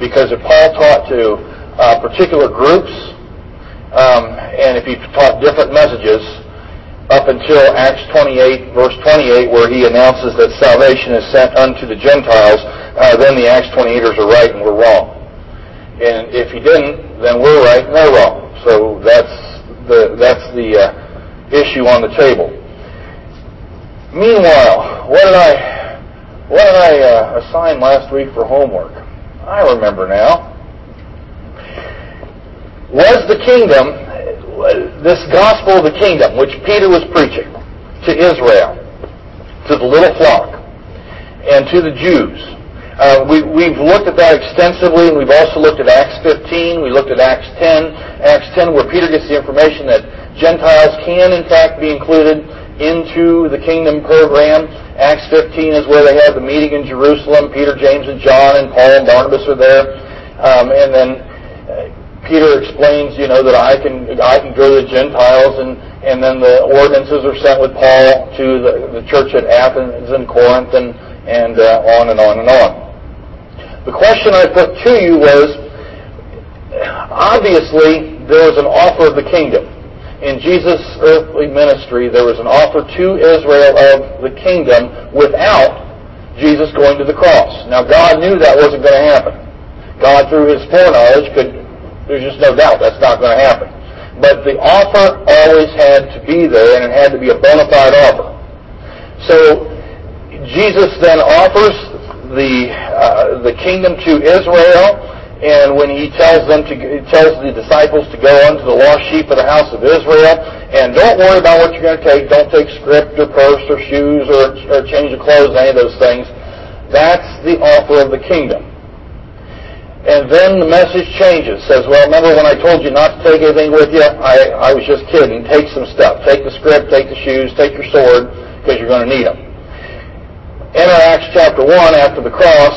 Because if Paul taught to particular groups, and if he taught different messages, up until Acts 28, verse 28, where he announces that salvation is sent unto the Gentiles, then the Acts 28ers are right and we're wrong. And if he didn't, then we're right and they're wrong. So that's the issue on the table. Meanwhile, what did I assign last week for homework? I remember now. Was the kingdom, this gospel of the kingdom, which Peter was preaching to Israel, to the little flock, and to the Jews. We've looked at that extensively, and we've also looked at Acts 15, we looked at Acts 10, where Peter gets the information that Gentiles can, in fact, be included into the kingdom program. Acts 15 is where they have the meeting in Jerusalem. Peter, James, and John, and Paul and Barnabas are there. And then Peter explains, that I can go to the Gentiles, and then the ordinances are sent with Paul to the church at Athens and Corinth, and on and on and on. The question I put to you was, obviously, there was an offer of the kingdom. In Jesus' earthly ministry, there was an offer to Israel of the kingdom without Jesus going to the cross. Now, God knew that wasn't going to happen. God, through His foreknowledge, there's just no doubt that's not going to happen. But the offer always had to be there, and it had to be a bona fide offer. So, Jesus then offers the kingdom to Israel, and when He tells the disciples to go unto the lost sheep of the house of Israel, and don't worry about what you're going to take. Don't take script or purse or shoes or change of clothes, any of those things. That's the offer of the kingdom. And then the message changes. Says, well, remember when I told you not to take anything with you? I was just kidding. Take some stuff. Take the script, take the shoes, take your sword, because you're going to need them. Enter Acts chapter 1 after the cross,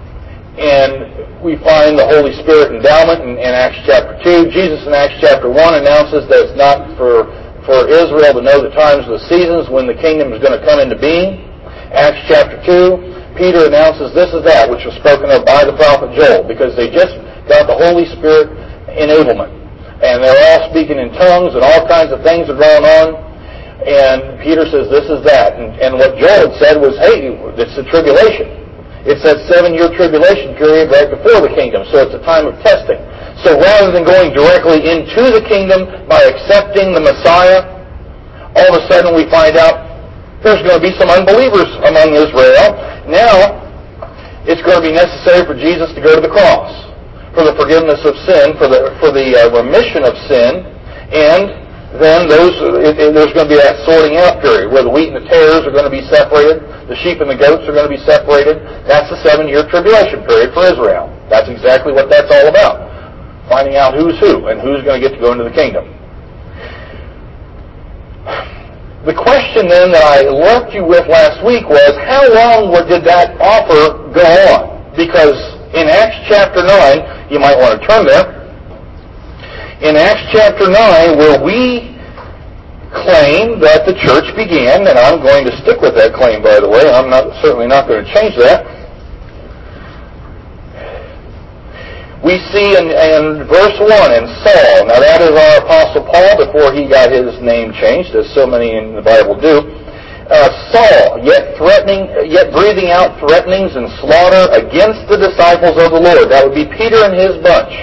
and we find the Holy Spirit endowment in Acts chapter 2. Jesus in Acts chapter 1 announces that it's not for Israel to know the times or the seasons when the kingdom is going to come into being. Acts chapter 2, Peter announces this is that which was spoken of by the prophet Joel, because they just got the Holy Spirit enablement. And they're all speaking in tongues, and all kinds of things are going on. And Peter says, this is that. And what Joel had said was, hey, it's the tribulation. It's that 7-year tribulation period right before the kingdom. So it's a time of testing. So rather than going directly into the kingdom by accepting the Messiah, all of a sudden we find out there's going to be some unbelievers among Israel. Now, it's going to be necessary for Jesus to go to the cross for the forgiveness of sin, for the remission of sin, and then there's going to be that sorting out period where the wheat and the tares are going to be separated, the sheep and the goats are going to be separated. That's the 7-year tribulation period for Israel. That's exactly what that's all about. Finding out who's who and who's going to get to go into the kingdom. The question then that I left you with last week was, how long did that offer go on? Because in Acts chapter 9, you might want to turn there, in Acts chapter 9, where we claim that the church began, and I'm going to stick with that claim, by the way, I'm certainly not going to change that. We see in verse 1, in Saul, now that is our Apostle Paul before he got his name changed, as so many in the Bible do. Saul, yet breathing out threatenings and slaughter against the disciples of the Lord. That would be Peter and his bunch.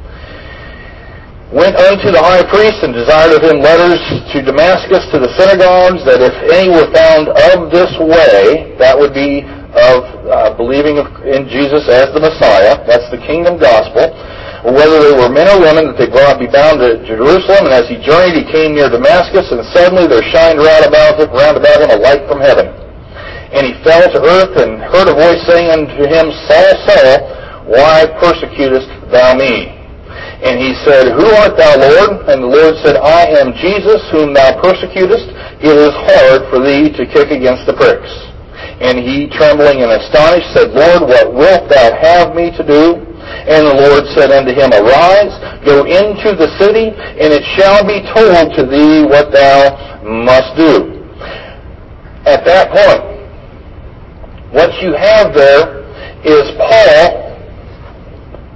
Went unto the high priest and desired of him letters to Damascus to the synagogues, that if any were found of this way, that would be of believing in Jesus as the Messiah, that's the kingdom gospel, or whether they were men or women, that they be bound to Jerusalem. And as he journeyed, he came near Damascus, and suddenly there shined round about him a light from heaven. And he fell to earth, and heard a voice saying unto him, Saul, Saul, why persecutest thou me? And he said, Who art thou, Lord? And the Lord said, I am Jesus, whom thou persecutest. It is hard for thee to kick against the pricks. And he, trembling and astonished, said, Lord, what wilt thou have me to do? And the Lord said unto him, Arise, go into the city, and it shall be told to thee what thou must do. At that point, what you have there is Paul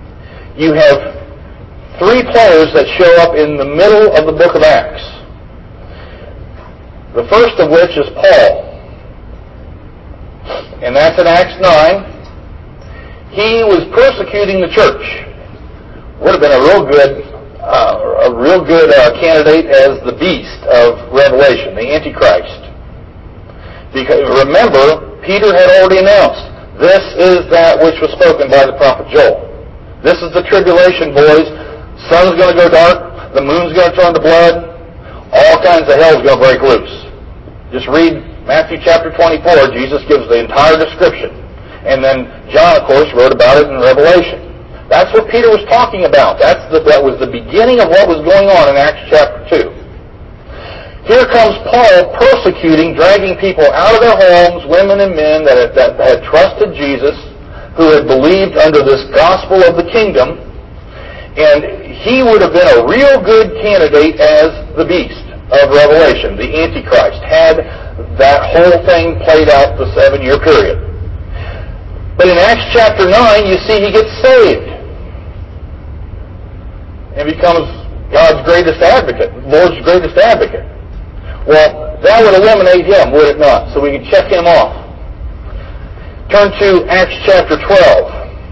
you have three players that show up in the middle of the book of Acts. The first of which is Paul. And that's in Acts 9. He was persecuting the church. Would have been a real good candidate as the beast of Revelation, the Antichrist. Because remember, Peter had already announced, this is that which was spoken by the prophet Joel. This is the tribulation, boys. Sun's going to go dark. The moon's going to turn to blood. All kinds of hell's going to break loose. Just read Matthew chapter 24. Jesus gives the entire description. And then John, of course, wrote about it in Revelation. That's what Peter was talking about. That was the beginning of what was going on in Acts chapter 2. Here comes Paul persecuting, dragging people out of their homes, women and men that had trusted Jesus, who had believed under this gospel of the kingdom. And he would have been a real good candidate as the beast of Revelation, the Antichrist, had that whole thing played out the 7-year period. But in Acts chapter 9, you see he gets saved and becomes God's greatest advocate, Lord's greatest advocate. Well, that would eliminate him, would it not? So we can check him off. Turn to Acts chapter 12.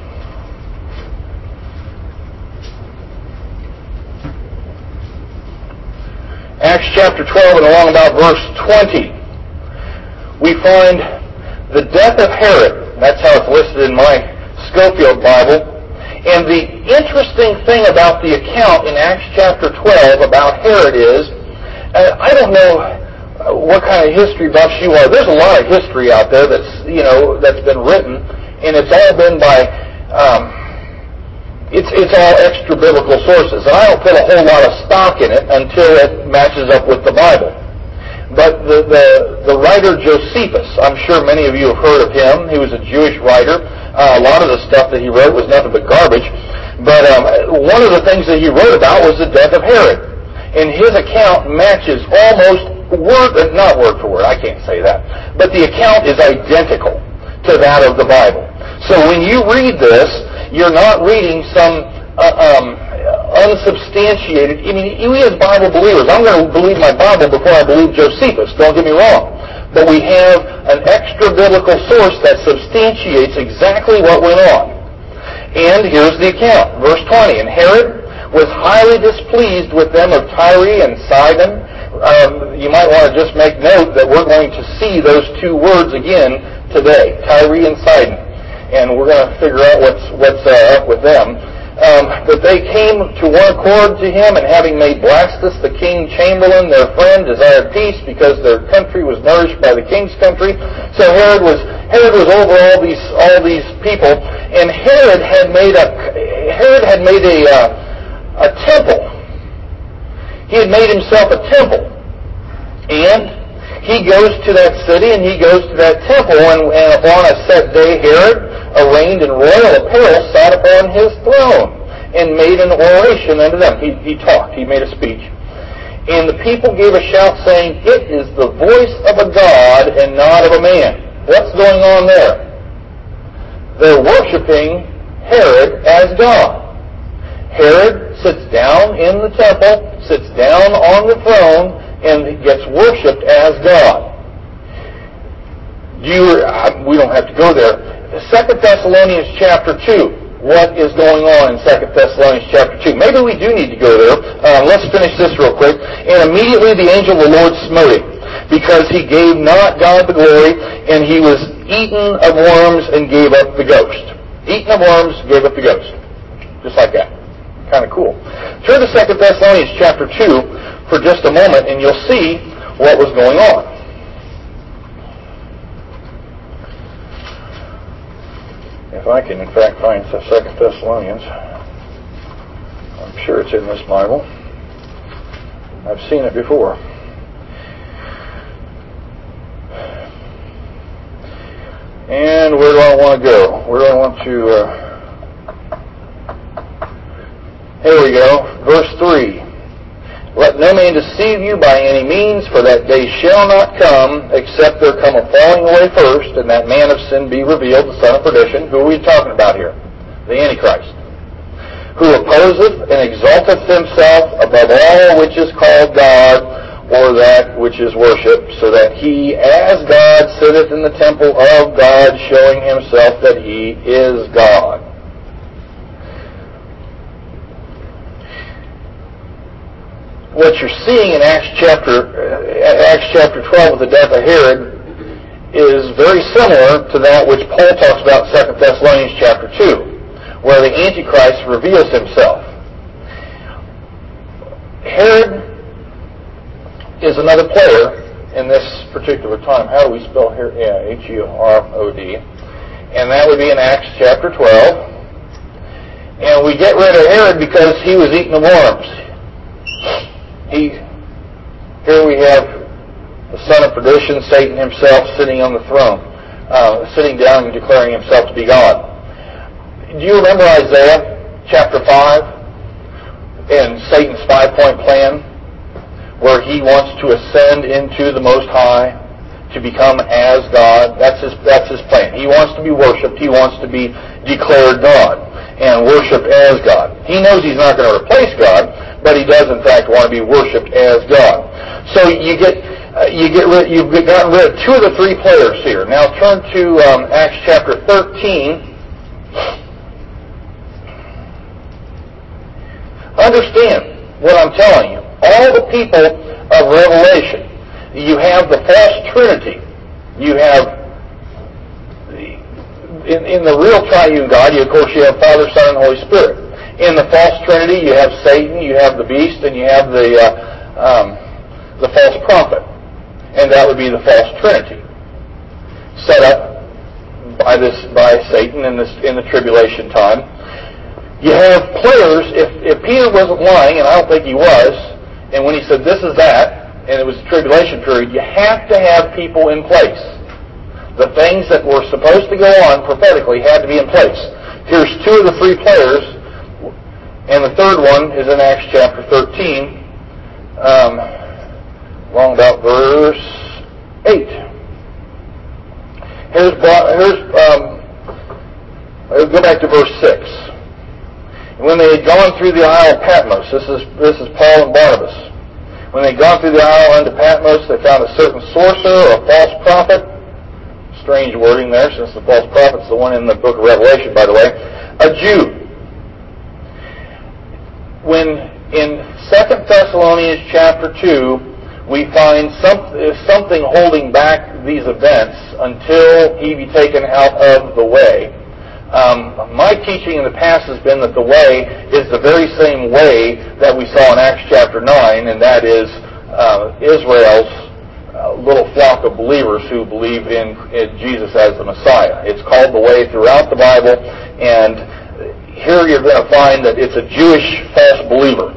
Acts chapter 12 and along about verse 20, we find the death of Herod. That's how it's listed in my Schofield Bible. And the interesting thing about the account in Acts chapter 12 about Herod is, I don't know what kind of history buffs you are. There's a lot of history out there that's been written, and it's all been by it's all extra biblical sources. And I don't put a whole lot of stock in it until it matches up with the Bible. But the writer Josephus, I'm sure many of you have heard of him. He was a Jewish writer. A lot of the stuff that he wrote was nothing but garbage. But one of the things that he wrote about was the death of Herod. And his account matches almost not word for word, I can't say that, but the account is identical to that of the Bible. So when you read this, you're not reading some unsubstantiated, we as Bible believers, I'm going to believe my Bible before I believe Josephus, don't get me wrong. But we have an extra biblical source that substantiates exactly what went on. And here's the account, verse 20, and Herod was highly displeased with them of Tyre and Sidon. You might want to just make note that we're going to see those two words again today, Tyre and Sidon. And we're going to figure out what's up with them. But they came to one accord to him, and having made Blastus the king chamberlain their friend, desired peace, because their country was nourished by the king's country. So Herod was over all these people, and Herod had made a temple. He had made himself a temple. And he goes to that city and he goes to that temple, and upon a set day Herod, arrayed in royal apparel, sat upon his throne and made an oration unto them. He talked, he made a speech. And the people gave a shout saying, it is the voice of a God and not of a man. What's going on there? They're worshiping Herod as God. Herod sits down in the temple, sits down on the throne, and gets worshipped as God. We don't have to go there. 2 Thessalonians chapter 2. What is going on in 2 Thessalonians chapter 2? Maybe we do need to go there. Let's finish this real quick. And immediately the angel of the Lord smote him, because he gave not God the glory, and he was eaten of worms and gave up the ghost. Eaten of worms, gave up the ghost. Just like that. Kind of cool. Turn to 2 Thessalonians chapter 2 for just a moment, and you'll see what was going on. If I can, in fact, find 2 Thessalonians, I'm sure it's in this Bible. I've seen it before. And where do I want to go? Where do I want to... Here we go. Verse 3. Let no man deceive you by any means, for that day shall not come, except there come a falling away first, and that man of sin be revealed, the son of perdition. Who are we talking about here? The Antichrist. supposeth and exalteth himself above all which is called God, or that which is worshipped, so that he, as God, sitteth in the temple of God, showing himself that he is God. What you're seeing in Acts chapter 12 with the death of Herod is very similar to that which Paul talks about in 2 Thessalonians chapter 2, where the Antichrist reveals himself. Herod is another player in this particular time. How do we spell Herod? Yeah, Herod. And that would be in Acts chapter 12. And we get rid of Herod because he was eating the worms. Here we have the son of perdition, Satan himself, sitting on the throne, sitting down and declaring himself to be God. Do you remember Isaiah chapter 5 and Satan's 5-point plan, where he wants to ascend into the Most High to become as God? That's his plan. He wants to be worshipped. He wants to be declared God and worshipped as God. He knows he's not going to replace God, but he does in fact want to be worshipped as God. So you've gotten rid of 2 of the 3 players here. Now turn to Acts chapter 13. Understand what I'm telling you. All the people of Revelation, you have the false Trinity. You have, in the real triune God, of course, you have Father, Son, and Holy Spirit. In the false Trinity, you have Satan, you have the beast, and you have the false prophet. And that would be the false Trinity, set up by Satan in the tribulation time. You have players. If Peter wasn't lying, and I don't think he was, and when he said this is that, and it was the tribulation period, you have to have people in place. The things that were supposed to go on prophetically had to be in place. Here's 2 of the 3 players, and the third one is in Acts chapter 13. Along about verse 8. Go back to verse 6. And when they had gone through the Isle of Patmos, this is Paul and Barnabas. When they had gone through the isle unto Patmos, they found a certain sorcerer, or false prophet. Strange wording there, since the false prophet's the one in the book of Revelation, by the way. A Jew. When in 2 Thessalonians chapter 2, we find something holding back these events until he be taken out of the way. My teaching in the past has been that the way is the very same way that we saw in Acts chapter 9, and that is Israel's little flock of believers who believe in Jesus as the Messiah. It's called the way throughout the Bible, and here you're going to find that it's a Jewish false believer.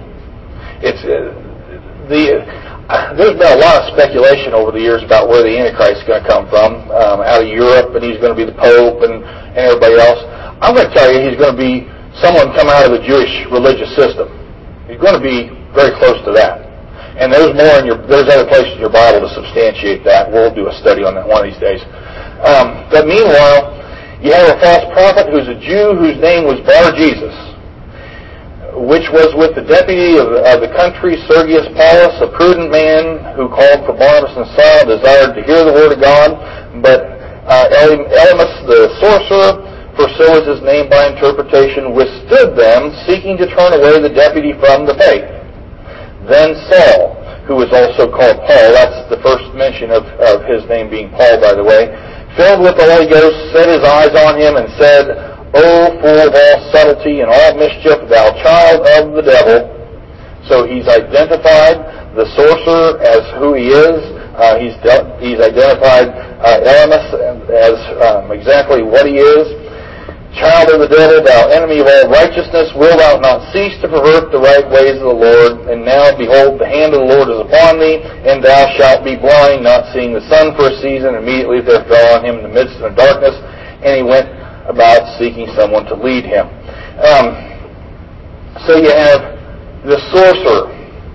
There's been a lot of speculation over the years about where the Antichrist is going to come from, out of Europe, and he's going to be the Pope and everybody else. I'm going to tell you he's going to be someone come out of the Jewish religious system. He's going to be very close to that. And there's other places in your Bible to substantiate that. We'll do a study on that one of these days. But meanwhile, you have a false prophet who's a Jew whose name was Bar-Jesus, which was with the deputy of the country, Sergius Paulus, a prudent man who called for Barnabas and Saul, desired to hear the word of God. But Elymas the sorcerer, for so is his name by interpretation, withstood them, seeking to turn away the deputy from the faith. Then Saul, who was also called Paul, that's the first mention of his name being Paul, by the way, filled with the Holy Ghost, set his eyes on him and said, O full of all subtlety and all mischief, thou child of the devil. So he's identified the sorcerer as who he is. He's identified Elymas as exactly what he is. Child of the devil, thou enemy of all righteousness, wilt thou not cease to pervert the right ways of the Lord? And now, behold, the hand of the Lord is upon thee, and thou shalt be blind, not seeing the sun for a season. Immediately there fell on him in the midst of the darkness, and he went about seeking someone to lead him. So you have the sorcerer,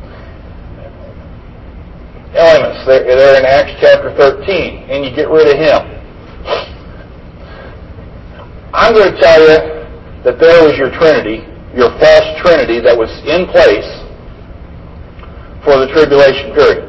Elymas, they're in Acts chapter 13, and you get rid of him. I'm going to tell you that there was your Trinity your false trinity that was in place for the tribulation period.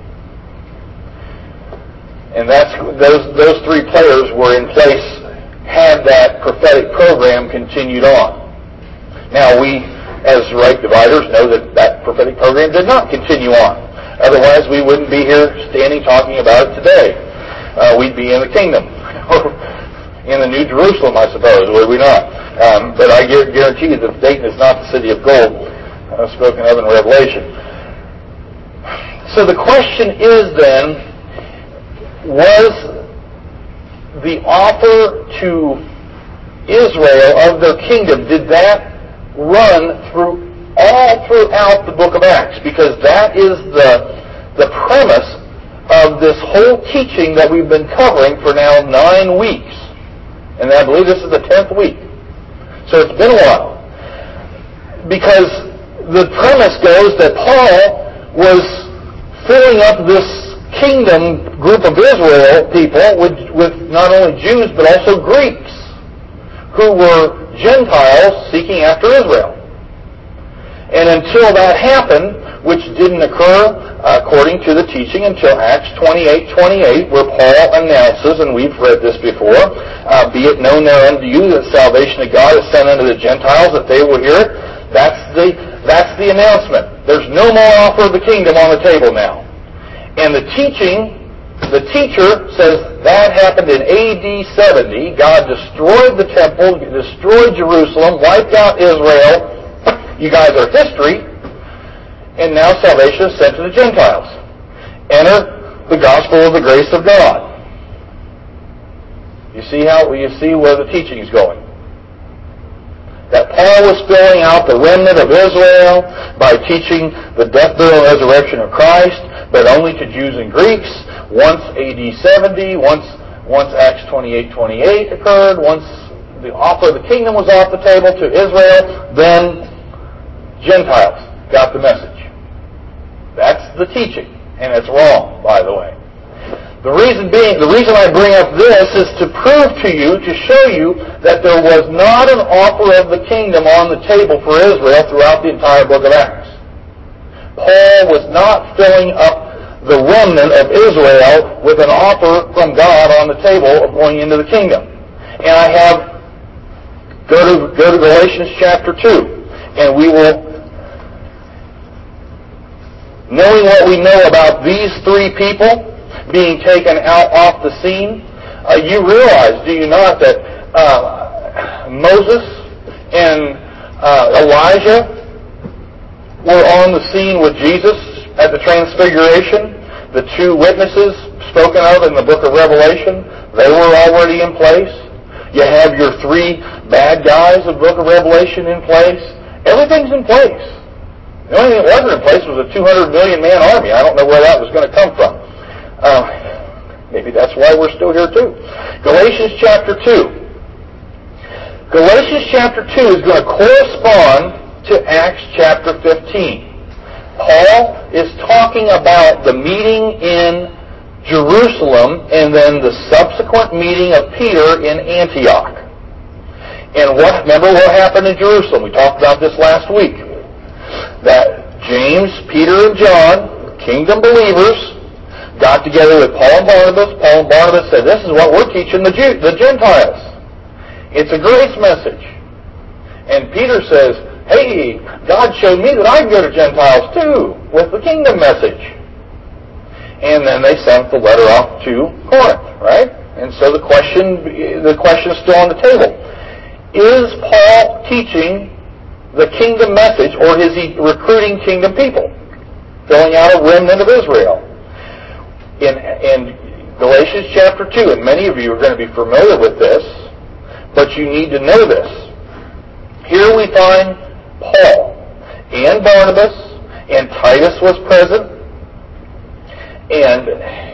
And those three players were in place had that prophetic program continued on. Now we, as right dividers, know that prophetic program did not continue on. Otherwise, we wouldn't be here standing talking about it today. We'd be in the kingdom. In the New Jerusalem, I suppose, would we not? But I guarantee you that Dayton is not the city of gold spoken of in Revelation. So the question is then, was the offer to Israel of their kingdom, did that run all throughout the book of Acts? Because that is the premise of this whole teaching that we've been covering for now 9 weeks. And I believe this is the 10th week. So it's been a while. Because the premise goes that Paul was filling up this kingdom group of Israel people with not only Jews but also Greeks who were Gentiles seeking after Israel. And until that happened, which didn't occur according to the teaching until Acts 28:28, where Paul announces, and we've read this before, be it known now unto you that salvation of God is sent unto the Gentiles, that they will hear it. That's the announcement. There's no more offer of the kingdom on the table now. And the teacher says that happened in AD 70. God destroyed the temple, destroyed Jerusalem, wiped out Israel. You guys are history. And now salvation is sent to the Gentiles. Enter the gospel of the grace of God. You see where the teaching is going. That Paul was filling out the remnant of Israel by teaching the death, burial, and resurrection of Christ, but only to Jews and Greeks. Once AD 70, once Acts 28:28 occurred, once the offer of the kingdom was off the table to Israel, then Gentiles got the message. That's the teaching, and it's wrong, by the way. The reason I bring up this is to prove to you, to show you that there was not an offer of the kingdom on the table for Israel throughout the entire book of Acts. Paul was not filling up the remnant of Israel with an offer from God on the table of going into the kingdom. And I have, go to Galatians chapter 2, and we will, knowing what we know about these three people being taken out off the scene, you realize, do you not, that Moses and Elijah were on the scene with Jesus at the Transfiguration? The two witnesses spoken of in the book of Revelation, they were already in place. You have your three bad guys of the book of Revelation in place. Everything's in place. The only thing that wasn't in place was a 200 million man army. I don't know where that was going to come from. Maybe that's why we're still here too. Galatians chapter 2. Galatians chapter 2 is going to correspond to Acts chapter 15. Paul is talking about the meeting in Jerusalem and then the subsequent meeting of Peter in Antioch. And remember what happened in Jerusalem? We talked about this last week. That James, Peter, and John, kingdom believers, got together with Paul and Barnabas. Paul and Barnabas said, this is what we're teaching the Gentiles. It's a grace message. And Peter says, hey, God showed me that I can go to Gentiles too with the kingdom message. And then they sent the letter off to Corinth, right? And so the question is still on the table. Is Paul teaching the kingdom message, or is he recruiting kingdom people, filling out a remnant of Israel? In Galatians chapter 2, and many of you are going to be familiar with this, but you need to know this. Here we find Paul and Barnabas, and Titus was present, and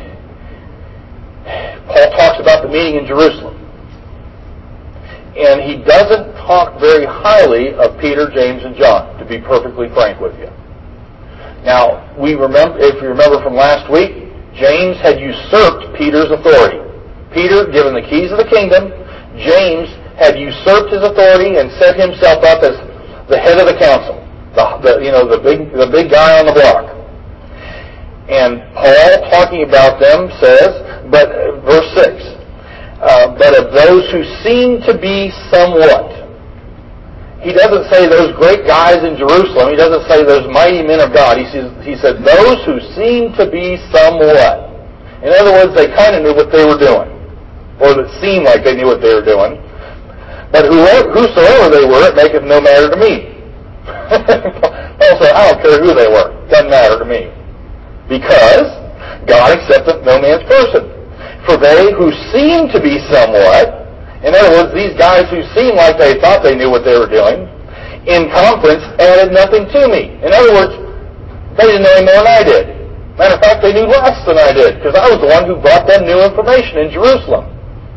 Paul talks about the meeting in Jerusalem. And he doesn't talk very highly of Peter, James, and John, to be perfectly frank with you. Now, if you remember from last week, James had usurped Peter's authority. Peter, given the keys of the kingdom, James had usurped his authority and set himself up as the the big guy on the block. And Paul, talking about them, says, verse 6, but of those who seem to be somewhat. He doesn't say those great guys in Jerusalem. He doesn't say those mighty men of God. He said those who seem to be somewhat. In other words, they kind of knew what they were doing, or it seemed like they knew what they were doing. But whosoever they were, it maketh no matter to me. Paul said, I don't care who they were. It doesn't matter to me. Because God accepteth no man's person. For they who seem to be somewhat, in other words, these guys who seemed like they thought they knew what they were doing, in conference added nothing to me. In other words, they didn't know any more than I did. Matter of fact, they knew less than I did, because I was the one who brought them new information in Jerusalem.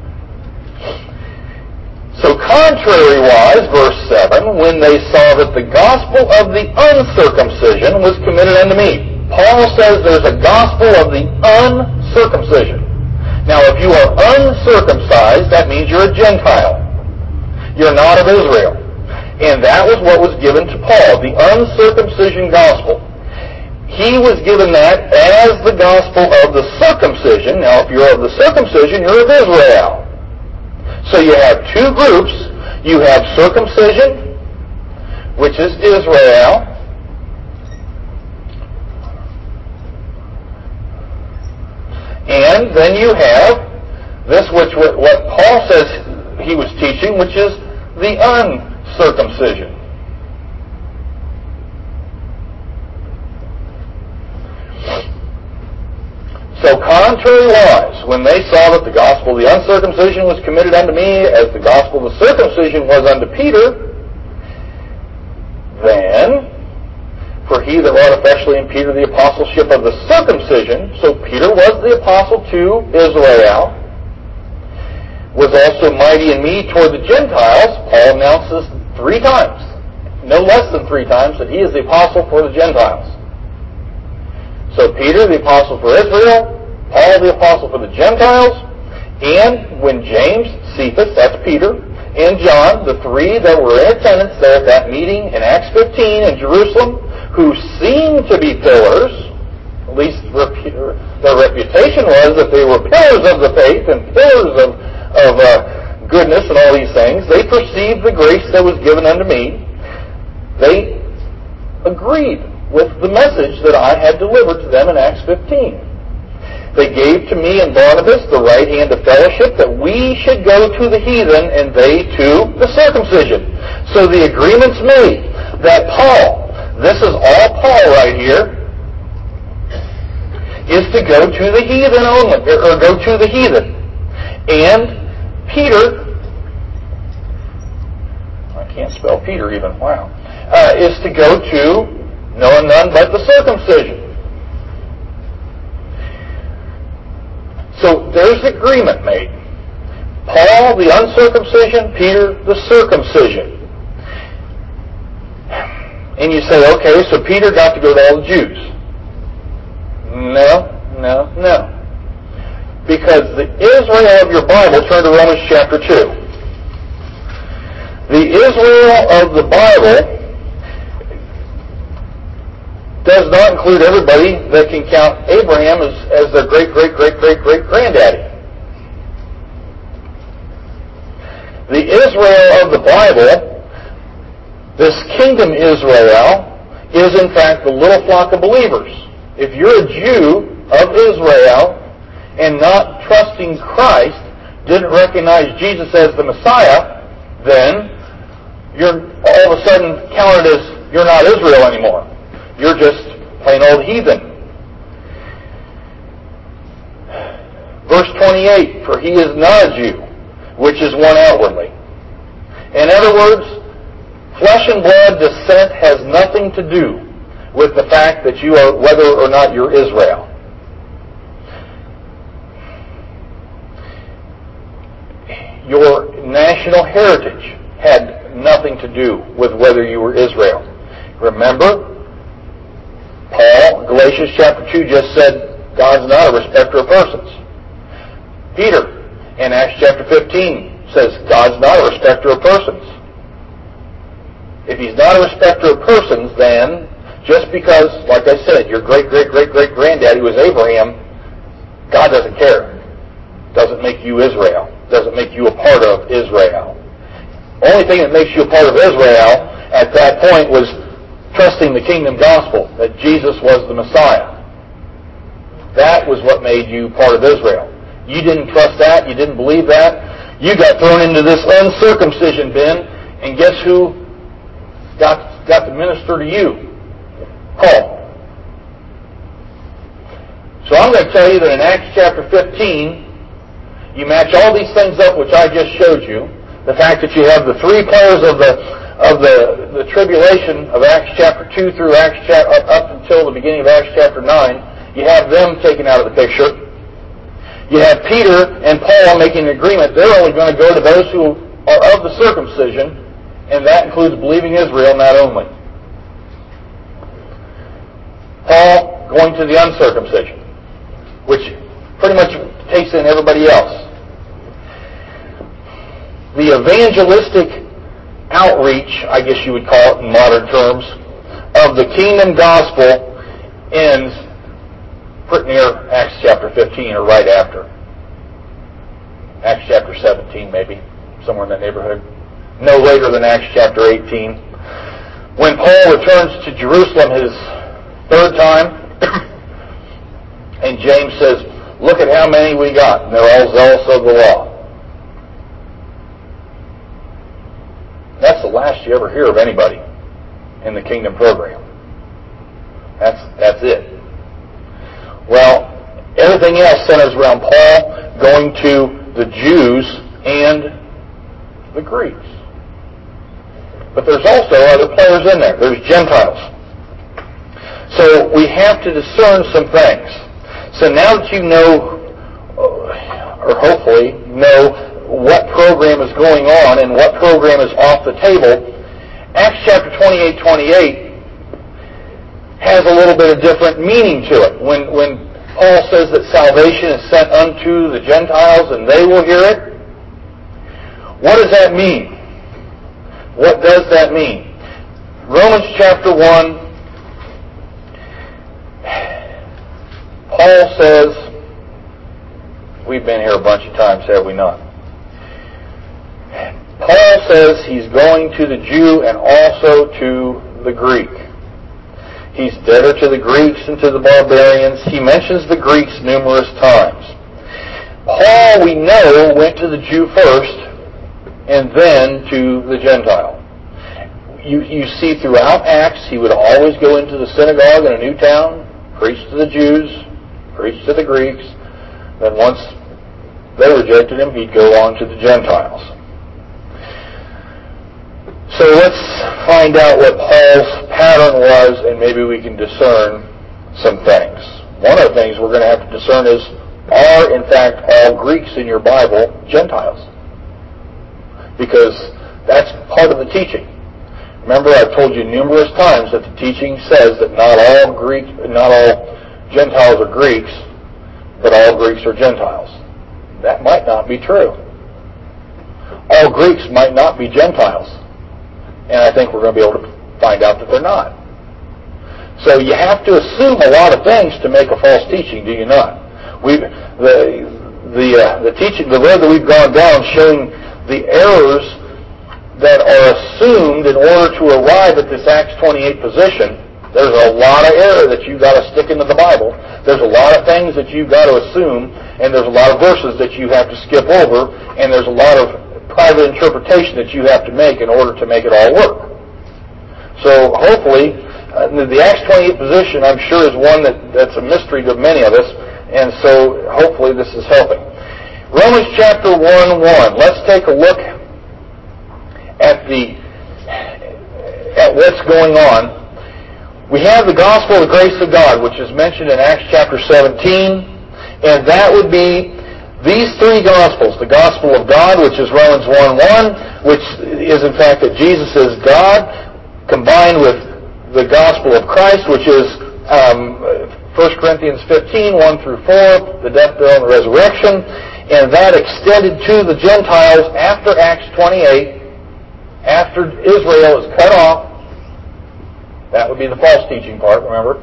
So contrary-wise, verse 7, when they saw that the gospel of the uncircumcision was committed unto me. Paul says there's a gospel of the uncircumcision. Now, if you are uncircumcised, that means you're a Gentile. You're not of Israel. And that was what was given to Paul, the uncircumcision gospel. He was given that as the gospel of the circumcision. Now, if you're of the circumcision, you're of Israel. So you have two groups. You have circumcision, which is Israel, and then you have this, what Paul says he was teaching, which is the uncircumcision. So contrary-wise, when they saw that the gospel of the uncircumcision was committed unto me, as the gospel of the circumcision was unto Peter, then, for he that wrought effectually in Peter the apostleship of the circumcision, so Peter was the apostle to Israel, was also mighty in me toward the Gentiles. Paul announces 3 times, no less than 3 times, that he is the apostle for the Gentiles. So Peter, the apostle for Israel, Paul, the apostle for the Gentiles, and when James, Cephas, that's Peter, and John, the 3 that were in attendance there at that meeting in Acts 15 in Jerusalem, who seemed to be pillars, at least their reputation was that they were pillars of the faith and pillars of goodness and all these things. They perceived the grace that was given unto me. They agreed with the message that I had delivered to them in Acts 15. They gave to me and Barnabas the right hand of fellowship, that we should go to the heathen and they to the circumcision. So the agreement's made that Paul, this is all Paul right here, is to go to the heathen only, or go to the heathen. And Peter, I can't spell Peter even, wow, is to go to none but the circumcision. So there's agreement made. Paul, the uncircumcision, Peter, the circumcision. And you say, okay, so Peter got to go to all the Jews. No. Because the Israel of your Bible, turn to Romans chapter 2. The Israel of the Bible does not include everybody that can count Abraham as their great-great-great-great-great-granddaddy. The Israel of the Bible, this kingdom Israel, is in fact the little flock of believers. If you're a Jew of Israel and not trusting Christ, didn't recognize Jesus as the Messiah, then you're all of a sudden counted as you're not Israel anymore. You're just plain old heathen. Verse 28, for he is not a Jew, which is one outwardly. In other words, flesh and blood descent has nothing to do with the fact that you are, whether or not you're Israel. Your national heritage had nothing to do with whether you were Israel. Remember, Paul, Galatians chapter 2 just said God's not a respecter of persons. Peter, in Acts chapter 15, says God's not a respecter of persons. If He's not a respecter of persons, then just because, like I said, your great-great-great-great-granddaddy was Abraham, God doesn't care. Doesn't make you Israel. Doesn't make you a part of Israel. Only thing that makes you a part of Israel at that point was trusting the kingdom gospel, that Jesus was the Messiah. That was what made you part of Israel. You didn't trust that. You didn't believe that. You got thrown into this uncircumcision bin, and guess who got to minister to you? Paul. So I'm going to tell you that in Acts chapter 15, you match all these things up which I just showed you. The fact that you have the three players of the tribulation of Acts chapter 2 through up until the beginning of Acts chapter 9, you have them taken out of the picture. You have Peter and Paul making an agreement. They're only going to go to those who are of the circumcision, and that includes believing Israel, not only. Paul going to the uncircumcision, which pretty much takes in everybody else. The evangelistic outreach, I guess you would call it in modern terms, of the kingdom gospel ends pretty near Acts chapter 15 or right after. Acts chapter 17 maybe, somewhere in that neighborhood. No later than Acts chapter 18. When Paul returns to Jerusalem his third time, and James says, look at how many we got, and they're all zealous of the law. That's the last you ever hear of anybody in the kingdom program. That's it. Well, everything else centers around Paul going to the Jews and the Greeks. But there's also other players in there. There's Gentiles. So we have to discern some things. So now that you know, or hopefully know, what program is going on and what program is off the table, Acts chapter 28:28 has a little bit of different meaning to it. When Paul says that salvation is sent unto the Gentiles and they will hear it, what does that mean? What does that mean? Romans chapter 1, Paul says, we've been here a bunch of times, have we not? Paul says he's going to the Jew and also to the Greek. He's debtor to the Greeks and to the barbarians. He mentions the Greeks numerous times. Paul, we know, went to the Jew first and then to the Gentile. You see throughout Acts, he would always go into the synagogue in a new town, preach to the Jews, preach to the Greeks. Then once they rejected him, he'd go on to the Gentiles. So let's find out what Paul's pattern was, and maybe we can discern some things. One of the things we're going to have to discern is, are in fact all Greeks in your Bible Gentiles? Because that's part of the teaching. Remember, I've told you numerous times that the teaching says that not all Gentiles are Greeks, but all Greeks are Gentiles. That might not be true. All Greeks might not be Gentiles. And I think we're going to be able to find out that they're not. So you have to assume a lot of things to make a false teaching, do you not? The teaching, the road that we've gone down, showing the errors that are assumed in order to arrive at this Acts 28 position. There's a lot of error that you've got to stick into the Bible. There's a lot of things that you've got to assume, and there's a lot of verses that you have to skip over, and there's a lot of private interpretation that you have to make in order to make it all work. So hopefully, the Acts 28 position, I'm sure, is one that's a mystery to many of us, and so hopefully this is helping. Romans chapter 1:1. Let's take a look at what's going on. We have the gospel of the grace of God, which is mentioned in Acts chapter 17, and that would be these three Gospels, the Gospel of God, which is Romans 1:1, which is in fact that Jesus is God, combined with the Gospel of Christ, which is 1 Corinthians 15, 1 through 4, the death, burial, and the resurrection, and that extended to the Gentiles after Acts 28, after Israel is cut off, that would be the false teaching part, remember?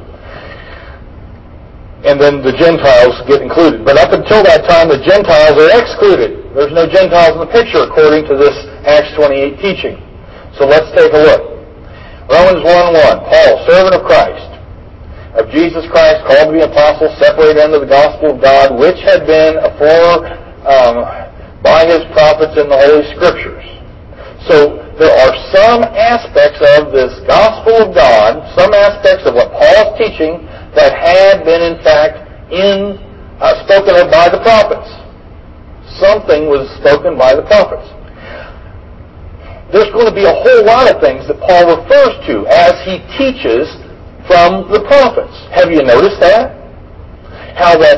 And then the Gentiles get included. But up until that time, the Gentiles are excluded. There's no Gentiles in the picture according to this Acts 28 teaching. So let's take a look. Romans 1:1, Paul, servant of Christ, of Jesus Christ, called to be apostle, separated unto the gospel of God, which had been afore by his prophets in the Holy Scriptures. So there are some aspects of this gospel of God, some aspects of what Paul is teaching that had been in fact spoken of by the prophets. Something was spoken by the prophets. There's going to be a whole lot of things that Paul refers to as he teaches from the prophets. Have you noticed that? How that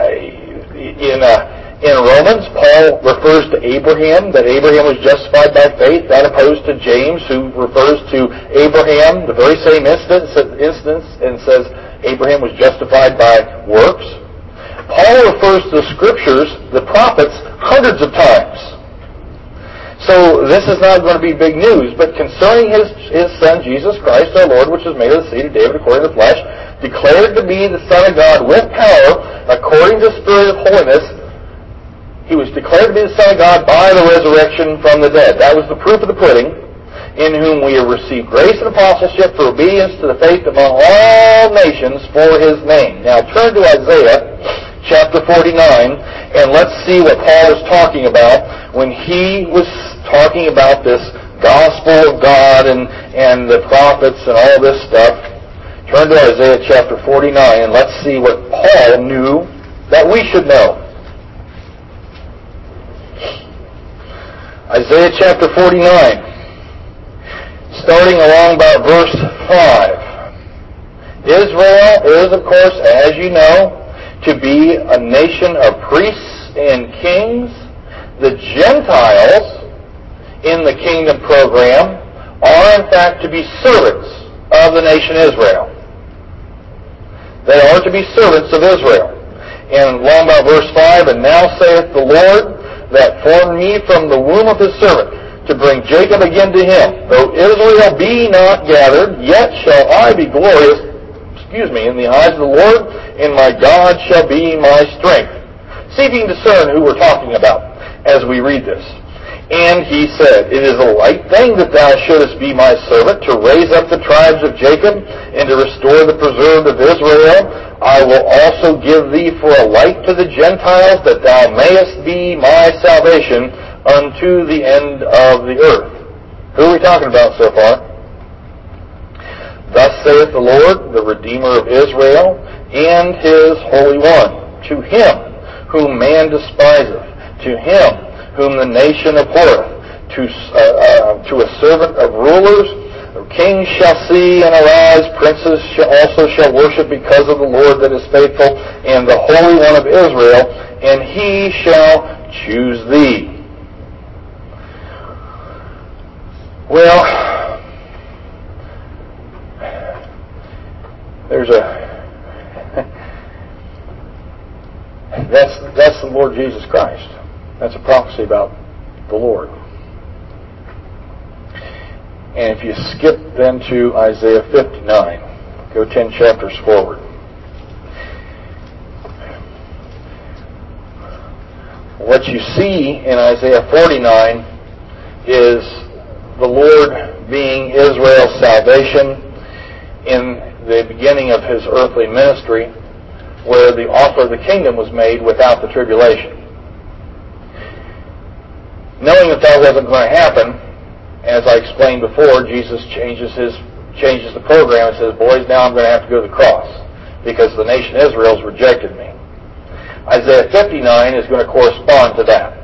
in Romans, Paul refers to Abraham, that Abraham was justified by faith, that opposed to James, who refers to Abraham, the very same instance, and says Abraham was justified by works. Paul refers to the Scriptures, the prophets, hundreds of times. So this is not going to be big news, but concerning his Son, Jesus Christ, our Lord, which was made of the seed of David according to the flesh, declared to be the Son of God with power, according to the Spirit of holiness, he was declared to be the Son of God by the resurrection from the dead. That was the proof of the pudding, in whom we have received grace and apostleship for obedience to the faith among all nations for his name. Now turn to Isaiah chapter 49, and let's see what Paul was talking about when he was talking about this gospel of God and the prophets and all this stuff. Turn to Isaiah chapter 49, and let's see what Paul knew that we should know. Isaiah chapter 49, starting along about verse 5. Israel is, of course, as you know, to be a nation of priests and kings. The Gentiles in the kingdom program are, in fact, to be servants of the nation Israel. They are to be servants of Israel. And along about verse 5, and now saith the Lord, that formed me from the womb of his servant, to bring Jacob again to him. Though Israel be not gathered, yet shall I be glorious, in the eyes of the Lord, and my God shall be my strength. See if you can discern who we're talking about as we read this. And he said, it is a light thing that thou shouldest be my servant, to raise up the tribes of Jacob, and to restore the preserved of Israel. I will also give thee for a light to the Gentiles, that thou mayest be my salvation unto the end of the earth. Who are we talking about so far? Thus saith the Lord, the Redeemer of Israel, and his Holy One, to him whom man despiseth, to him whom the nation abhorreth, to a servant of rulers, kings shall see and arise, princes also shall worship, because of the Lord that is faithful, and the Holy One of Israel, and he shall choose thee. Well, that's the Lord Jesus Christ. That's a prophecy about the Lord. And if you skip then to Isaiah 59, go 10 chapters forward. What you see in Isaiah 49 is the Lord being Israel's salvation in the beginning of his earthly ministry, where the offer of the kingdom was made without the tribulation. Knowing that wasn't going to happen, as I explained before, Jesus changes the program and says, boys, now I'm going to have to go to the cross because the nation Israel's rejected me. Isaiah 59 is going to correspond to that.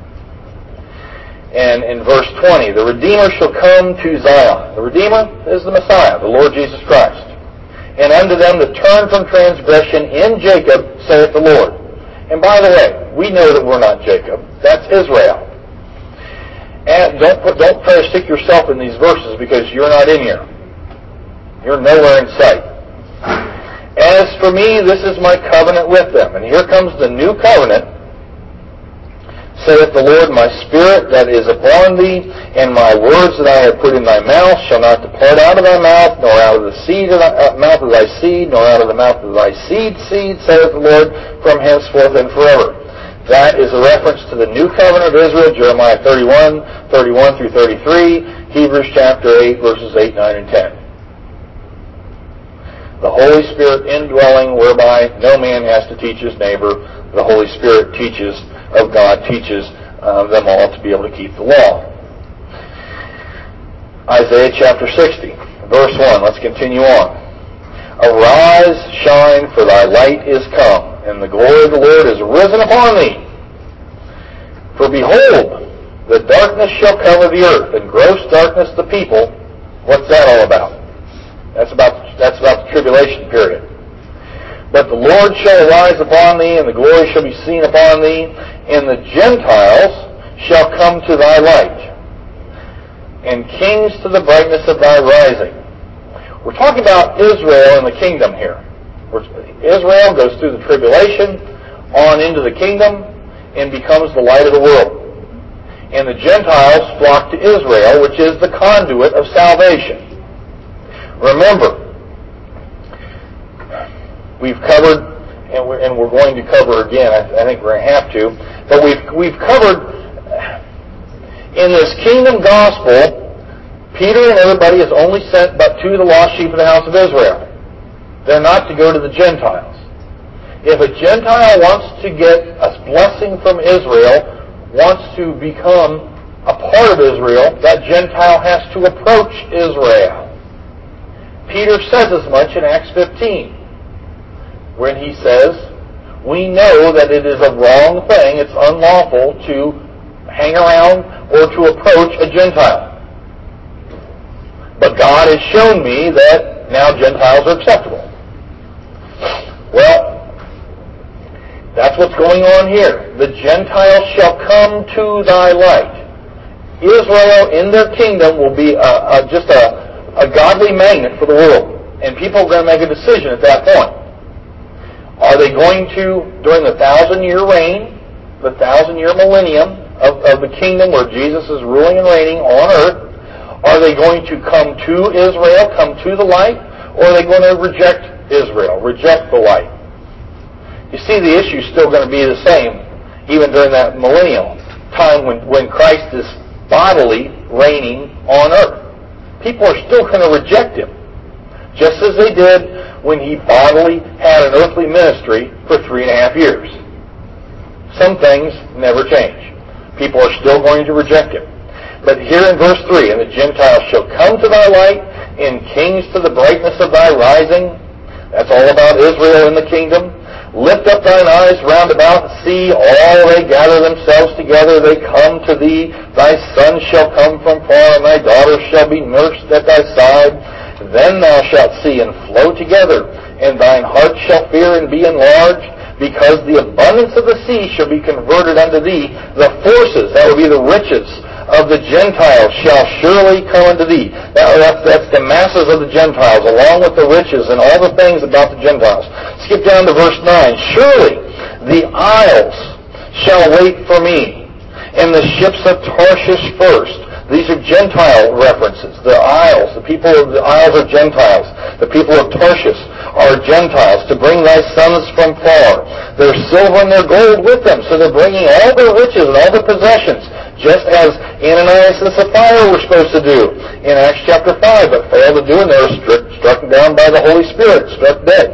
And in verse 20, the Redeemer shall come to Zion. The Redeemer is the Messiah, the Lord Jesus Christ. And unto them that turn from transgression in Jacob, saith the Lord. And by the way, we know that we're not Jacob. That's Israel. And don't try to stick yourself in these verses, because you're not in here. You're nowhere in sight. As for me, this is my covenant with them. And here comes the new covenant, saith the Lord, my spirit that is upon thee, and my words that I have put in thy mouth shall not depart out of thy mouth, nor out of the mouth of thy seed, nor out of the mouth of thy seed, saith the Lord, from henceforth and forever. That is a reference to the new covenant of Israel, Jeremiah 31 through 33, Hebrews chapter 8, verses 8, 9, and 10. The Holy Spirit indwelling, whereby no man has to teach his neighbor. The Holy Spirit of God teaches them all to be able to keep the law. Isaiah chapter 60, verse 1. Let's continue on. Arise, shine, for thy light is come, and the glory of the Lord is risen upon thee. For behold, the darkness shall cover the earth, and gross darkness the people. What's that all about? That's about the tribulation period. But the Lord shall arise upon thee, and the glory shall be seen upon thee, and the Gentiles shall come to thy light, and kings to the brightness of thy rising. We're talking about Israel and the kingdom here. Israel goes through the tribulation, on into the kingdom, and becomes the light of the world. And the Gentiles flock to Israel, which is the conduit of salvation. Remember, we've covered, and we're going to cover again, I think we're going to have to, but we've covered, in this kingdom gospel, Peter and everybody is only sent but to the lost sheep of the house of Israel. They're not to go to the Gentiles. If a Gentile wants to get a blessing from Israel, wants to become a part of Israel, that Gentile has to approach Israel. Peter says as much in Acts 15, when he says, we know that it is a wrong thing, it's unlawful to hang around or to approach a Gentile. But God has shown me that now Gentiles are acceptable. Well, that's what's going on here. The Gentiles shall come to thy light. Israel in their kingdom will be just a godly magnet for the world. And people are going to make a decision at that point. Are they going to, during the 1,000-year reign, the 1,000-year millennium of the kingdom where Jesus is ruling and reigning on earth, are they going to come to Israel, come to the light, or are they going to reject Israel, reject the light? You see, the issue is still going to be the same, even during that millennial time when Christ is bodily reigning on earth. People are still going to reject him, just as they did when he bodily had an earthly ministry for 3.5 years. Some things never change. People are still going to reject him. But here in verse 3, and the Gentiles shall come to thy light, and kings to the brightness of thy rising. That's all about Israel in the kingdom. Lift up thine eyes round about, and see, all they gather themselves together, they come to thee. Thy son shall come from far, and thy daughter shall be nursed at thy side. Then thou shalt see and flow together, and thine heart shall fear and be enlarged, because the abundance of the sea shall be converted unto thee. The forces, that would be the riches, of the Gentiles shall surely come unto thee. That's the masses of the Gentiles, along with the riches and all the things about the Gentiles. Skip down to verse 9. Surely the isles shall wait for me, and the ships of Tarshish first. These are Gentile references. The isles, the people of the isles are Gentiles. The people of Tarshish are Gentiles, to bring thy sons from far. Their silver and their gold with them. So they're bringing all their riches and all their possessions, just as Ananias and Sapphira were supposed to do in Acts chapter 5, but failed to do, and they were struck down by the Holy Spirit, struck dead.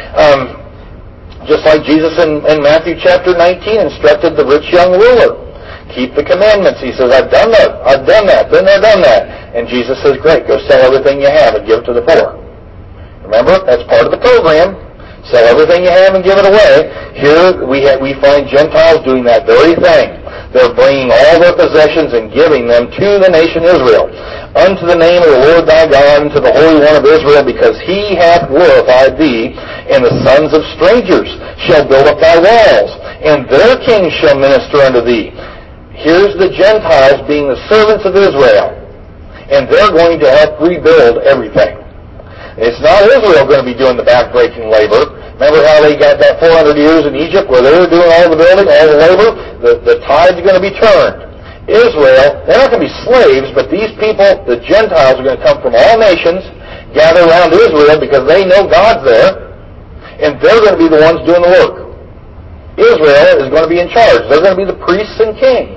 Just like Jesus in Matthew chapter 19 instructed the rich young ruler. Keep the commandments. He says, I've done that, been there, done that. And Jesus says, great, go sell everything you have and give it to the poor. Remember, that's part of the program. Sell everything you have and give it away. Here we find Gentiles doing that very thing. They're bringing all their possessions and giving them to the nation Israel. Unto the name of the Lord thy God, and to the Holy One of Israel, because he hath glorified thee, and the sons of strangers shall build up thy walls, and their kings shall minister unto thee. Here's the Gentiles being the servants of Israel, and they're going to help rebuild everything. It's not Israel going to be doing the back-breaking labor. Remember how they got that 400 years in Egypt where they were doing all the building, all the labor? The tide's going to be turned. Israel, they're not going to be slaves, but these people, the Gentiles, are going to come from all nations, gather around Israel because they know God's there, and they're going to be the ones doing the work. Israel is going to be in charge. They're going to be the priests and kings.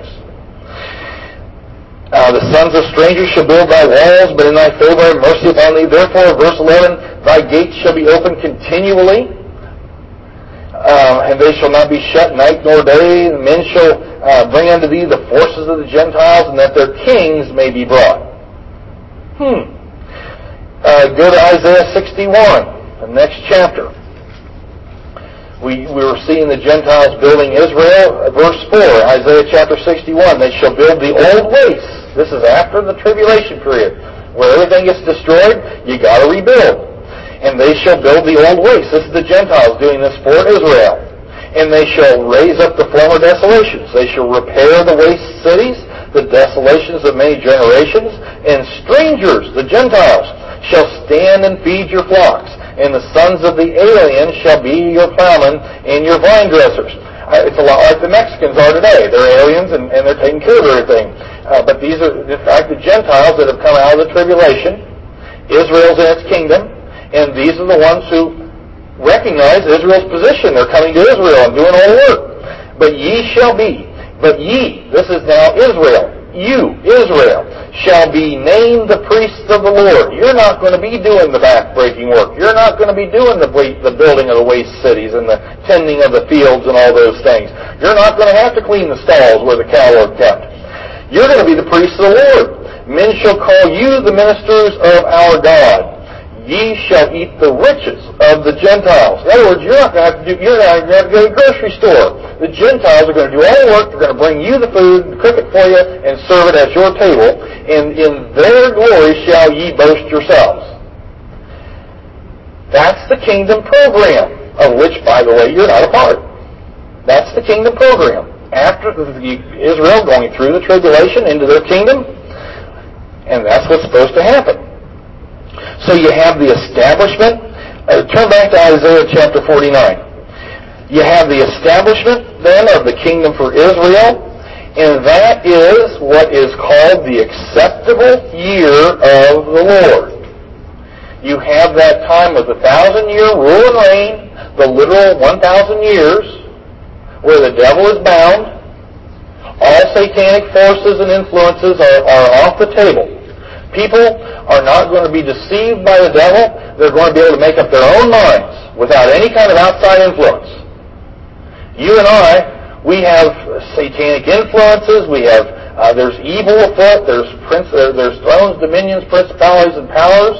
The sons of strangers shall build thy walls, but in thy favor and mercy upon thee. Therefore, verse 11, thy gates shall be open continually, and they shall not be shut night nor day. The men shall bring unto thee the forces of the Gentiles, and that their kings may be brought. Go to Isaiah 61, the next chapter. We were seeing the Gentiles building Israel. Verse 4, Isaiah chapter 61, they shall build the old wastes. This is after the tribulation period, where everything gets destroyed, you got to rebuild. And they shall build the old wastes. This is the Gentiles doing this for Israel. And they shall raise up the former desolations. They shall repair the waste cities, the desolations of many generations. And strangers, the Gentiles, shall stand and feed your flocks. And the sons of the alien shall be your plowmen and your vine dressers. It's a lot like the Mexicans are today. They're aliens and they're taking care of everything. But these are, in fact, the Gentiles that have come out of the tribulation. Israel's in its kingdom. And these are the ones who recognize Israel's position. They're coming to Israel and doing all the work. But ye shall be. But ye, this is now Israel. You, Israel, shall be named the priests of the Lord. You're not going to be doing the back-breaking work. You're not going to be doing the building of the waste cities and the tending of the fields and all those things. You're not going to have to clean the stalls where the cattle are kept. You're going to be the priests of the Lord. Men shall call you the ministers of our God. Ye shall eat the riches of the Gentiles. In other words, you're not going to have to go to the grocery store. The Gentiles are going to do all the work. They're going to bring you the food, cook it for you, and serve it at your table. And in their glory shall ye boast yourselves. That's the kingdom program, of which, by the way, you're not a part. That's the kingdom program. After Israel going through the tribulation into their kingdom, and that's what's supposed to happen. So you have the establishment. Turn back to Isaiah chapter 49. You have the establishment then of the kingdom for Israel, and that is what is called the acceptable year of the Lord. You have that time of the 1,000-year rule and reign, the literal 1,000 years, where the devil is bound. All satanic forces and influences are off the table. People are not going to be deceived by the devil. They're going to be able to make up their own minds without any kind of outside influence. You and I, we have satanic influences. We have there's evil afoot. There's thrones, dominions, principalities, and powers,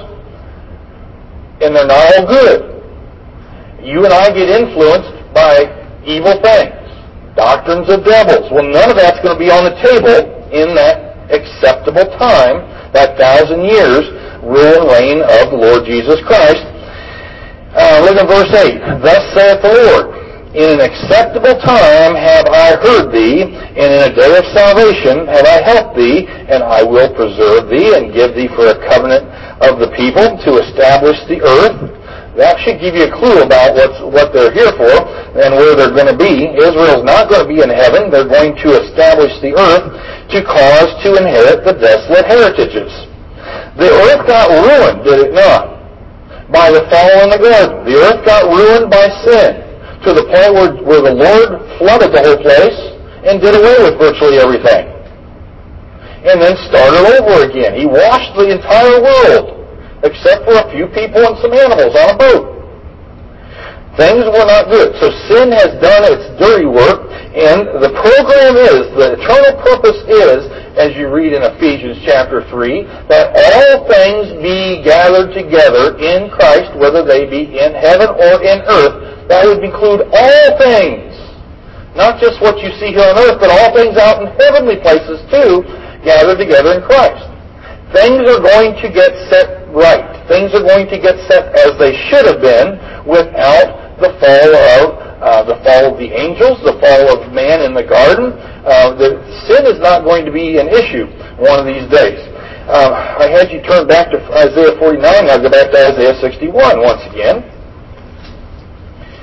and they're not all good. You and I get influenced by evil things, doctrines of devils. Well, none of that's going to be on the table in that acceptable time. That 1,000 years rule and reign of the Lord Jesus Christ. Look at verse 8. Thus saith the Lord, in an acceptable time have I heard thee, and in a day of salvation have I helped thee, and I will preserve thee, and give thee for a covenant of the people to establish the earth. That should give you a clue about what they're here for and where they're going to be. Israel's not going to be in heaven. They're going to establish the earth to cause to inherit the desolate heritages. The earth got ruined, did it not? By the fall in the garden. The earth got ruined by sin to the point where the Lord flooded the whole place and did away with virtually everything. And then started over again. He washed the entire world, except for a few people and some animals on a boat. Things were not good. So sin has done its dirty work, and the program is, the eternal purpose is, as you read in Ephesians chapter 3, that all things be gathered together in Christ, whether they be in heaven or in earth. That would include all things. Not just what you see here on earth, but all things out in heavenly places too, gathered together in Christ. Things are going to get set right. Things are going to get set as they should have been without the fall of the angels, the fall of man in the garden. The sin is not going to be an issue one of these days. I had you turn back to Isaiah 49. I'll go back to Isaiah 61 once again.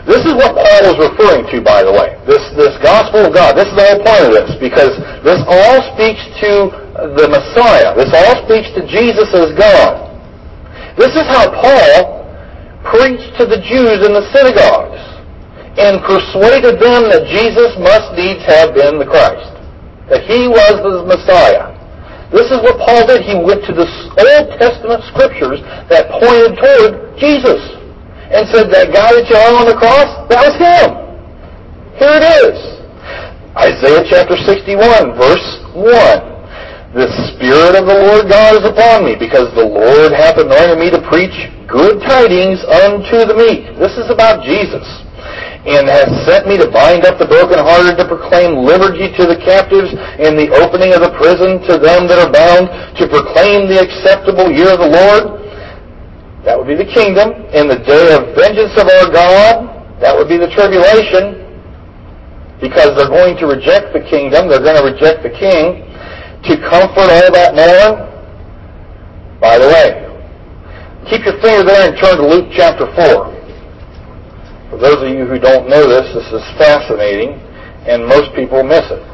This is what Paul is referring to, by the way. This gospel of God. This is the whole point of this, because this all speaks to the Messiah. This all speaks to Jesus as God. This is how Paul preached to the Jews in the synagogues and persuaded them that Jesus must needs have been the Christ, that he was the Messiah. This is what Paul did. He went to the Old Testament scriptures that pointed toward Jesus and said, that guy that you hung on the cross, that was him. Here it is. Isaiah chapter 61, verse 1. The Spirit of the Lord God is upon me, because the Lord hath anointed me to preach good tidings unto the meek. This is about Jesus. And hath sent me to bind up the brokenhearted, to proclaim liberty to the captives, and the opening of the prison to them that are bound, to proclaim the acceptable year of the Lord. That would be the kingdom. And the day of vengeance of our God, that would be the tribulation, because they're going to reject the kingdom, they're going to reject the king, to comfort all that mourn. By the way, keep your finger there and turn to Luke chapter 4. For those of you who don't know this, this is fascinating, and most people miss it.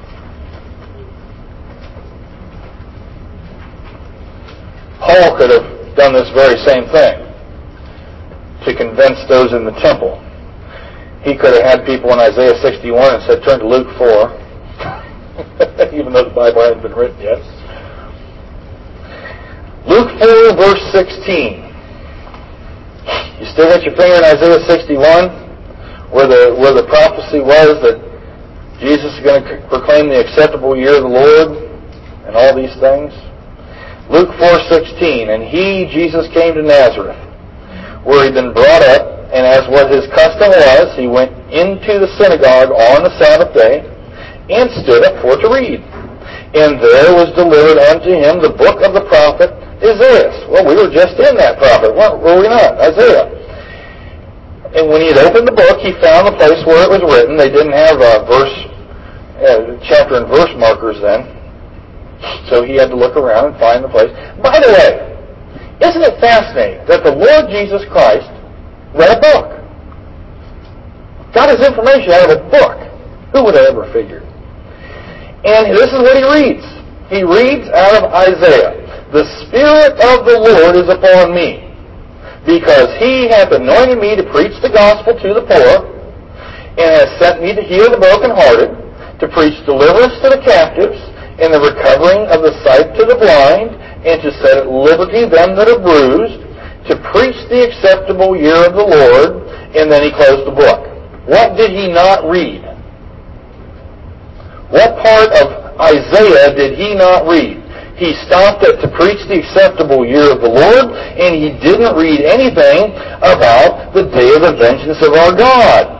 Paul could have done this very same thing to convince those in the temple. He could have had people in Isaiah 61 and said, turn to Luke 4, even though the Bible hadn't been written yet. Luke 4, verse 16. You still got your finger in Isaiah 61, where the prophecy was that Jesus is going to proclaim the acceptable year of the Lord and all these things? Luke 4:16, and he, Jesus, came to Nazareth, where he'd been brought up, and as what his custom was, he went into the synagogue on the Sabbath day, and stood up for to read. And there was delivered unto him the book of the prophet Isaiah. Well, we were just in that prophet, were we not? Isaiah. And when he had opened the book, he found the place where it was written. They didn't have chapter and verse markers then. So he had to look around and find the place. By the way, isn't it fascinating that the Lord Jesus Christ read a book? Got his information out of a book. Who would have ever figured? And this is what he reads. He reads out of Isaiah. The Spirit of the Lord is upon me, because he hath anointed me to preach the gospel to the poor, and has sent me to heal the brokenhearted, to preach deliverance to the captives, and the recovering of the sight to the blind, and to set at liberty them that are bruised, to preach the acceptable year of the Lord. And then he closed the book. What did he not read? What part of Isaiah did he not read? He stopped at to preach the acceptable year of the Lord, and he didn't read anything about the day of the vengeance of our God.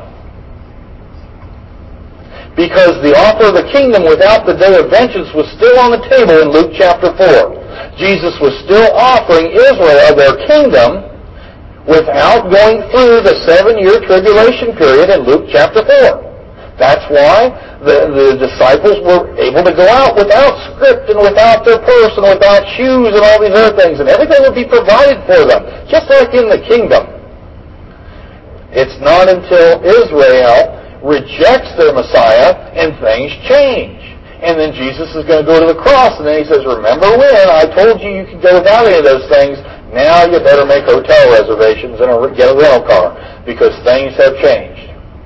Because the offer of the kingdom without the day of vengeance was still on the table in Luke chapter 4. Jesus was still offering Israel their kingdom without going through the 7-year tribulation period in Luke chapter 4. That's why the disciples were able to go out without script and without their purse and without shoes and all these other things, and everything would be provided for them, just like in the kingdom. It's not until Israel rejects their Messiah and things change. And then Jesus is going to go to the cross, and then he says, remember when I told you could go without any of those things? Now you better make hotel reservations and get a rental car, because things have changed.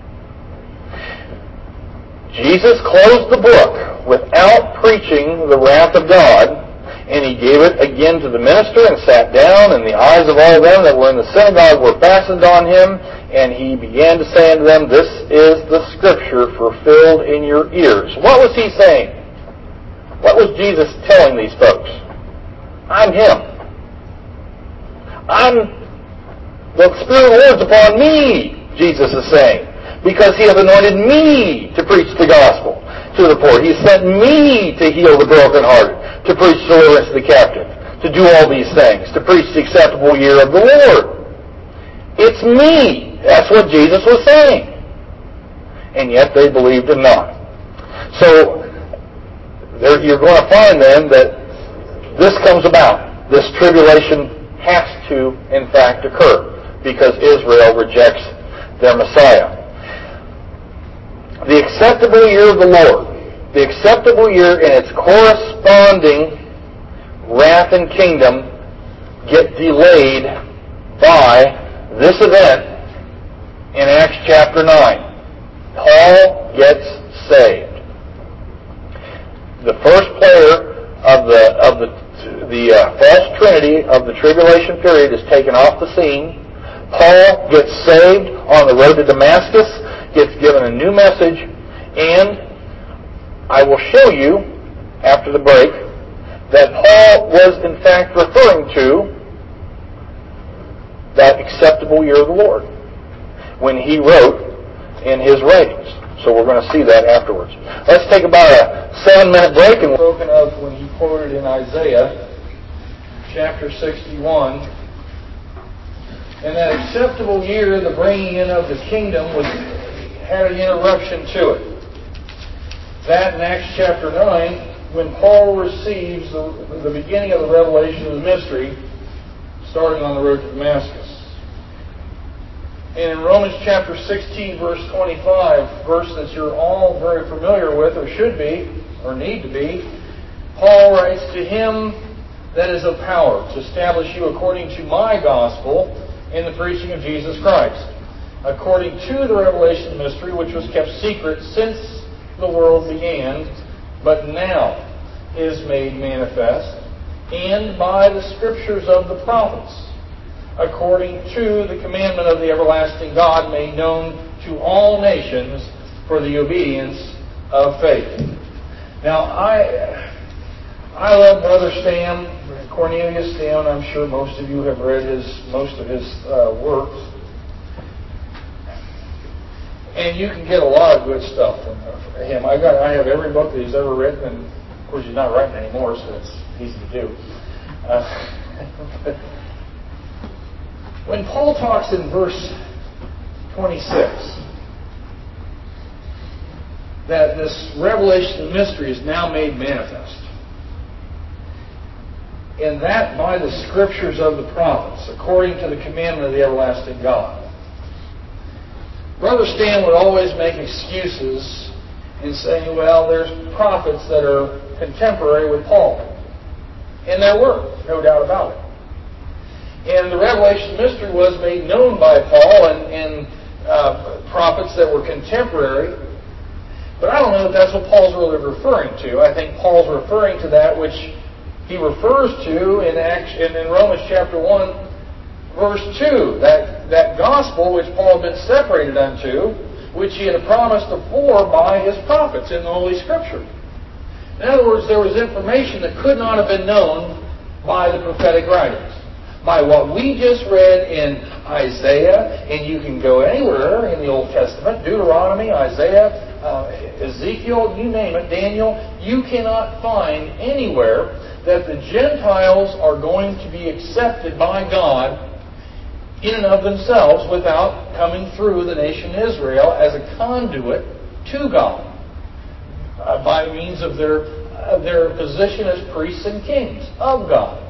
Jesus closed the book without preaching the wrath of God, and he gave it again to the minister and sat down, and the eyes of all them that were in the synagogue were fastened on him, and he began to say unto them, this is the scripture fulfilled in your ears. What was he saying? What was Jesus telling these folks? I'm him. The Spirit of the Lord's upon me, Jesus is saying, because he hath anointed me to preach the gospel to the poor. He sent me to heal the brokenhearted, to preach deliverance to the captive, to do all these things, to preach the acceptable year of the Lord. It's me. That's what Jesus was saying. And yet they believed him not. So you're going to find then that this comes about. This tribulation has to, in fact, occur, because Israel rejects their Messiah. The acceptable year of the Lord. The acceptable year and its corresponding wrath and kingdom get delayed by this event in Acts chapter 9. Paul gets saved. The first player of the false trinity of the tribulation period is taken off the scene. Paul gets saved on the road to Damascus, gets given a new message, and I will show you after the break that Paul was in fact referring to that acceptable year of the Lord when he wrote in his writings. So we're going to see that afterwards. Let's take about a 7-minute break. And spoken of when he quoted in Isaiah chapter 61. And that acceptable year, the bringing in of the kingdom, had an interruption to it. That in Acts chapter 9, when Paul receives the beginning of the revelation of the mystery, starting on the road to Damascus. And in Romans chapter 16, verse 25, verse that you're all very familiar with, or should be, or need to be, Paul writes, "To him that is of power, to establish you according to my gospel in the preaching of Jesus Christ, according to the revelation mystery, which was kept secret since the world began, but now is made manifest, and by the scriptures of the prophets, according to the commandment of the everlasting God, made known to all nations for the obedience of faith." Now, I love Brother Stam, Cornelius Stam. I'm sure most of you have read most of his works. And you can get a lot of good stuff from him. I have every book that he's ever written, and of course he's not writing anymore, so it's easy to do. But when Paul talks in verse 26 that this revelation of mystery is now made manifest, and that by the scriptures of the prophets, according to the commandment of the everlasting God, Brother Stan would always make excuses in saying, well, there's prophets that are contemporary with Paul. And there were, no doubt about it. And the revelation mystery was made known by Paul and prophets that were contemporary. But I don't know if that's what Paul's really referring to. I think Paul's referring to that which he refers to in Romans chapter 1, verse 2, that gospel which Paul had been separated unto, which he had promised afore by his prophets in the Holy Scripture. In other words, there was information that could not have been known by the prophetic writings. By what we just read in Isaiah, and you can go anywhere in the Old Testament, Deuteronomy, Isaiah, Ezekiel, you name it, Daniel, you cannot find anywhere that the Gentiles are going to be accepted by God in and of themselves without coming through the nation Israel as a conduit to God by means of their position as priests and kings of God.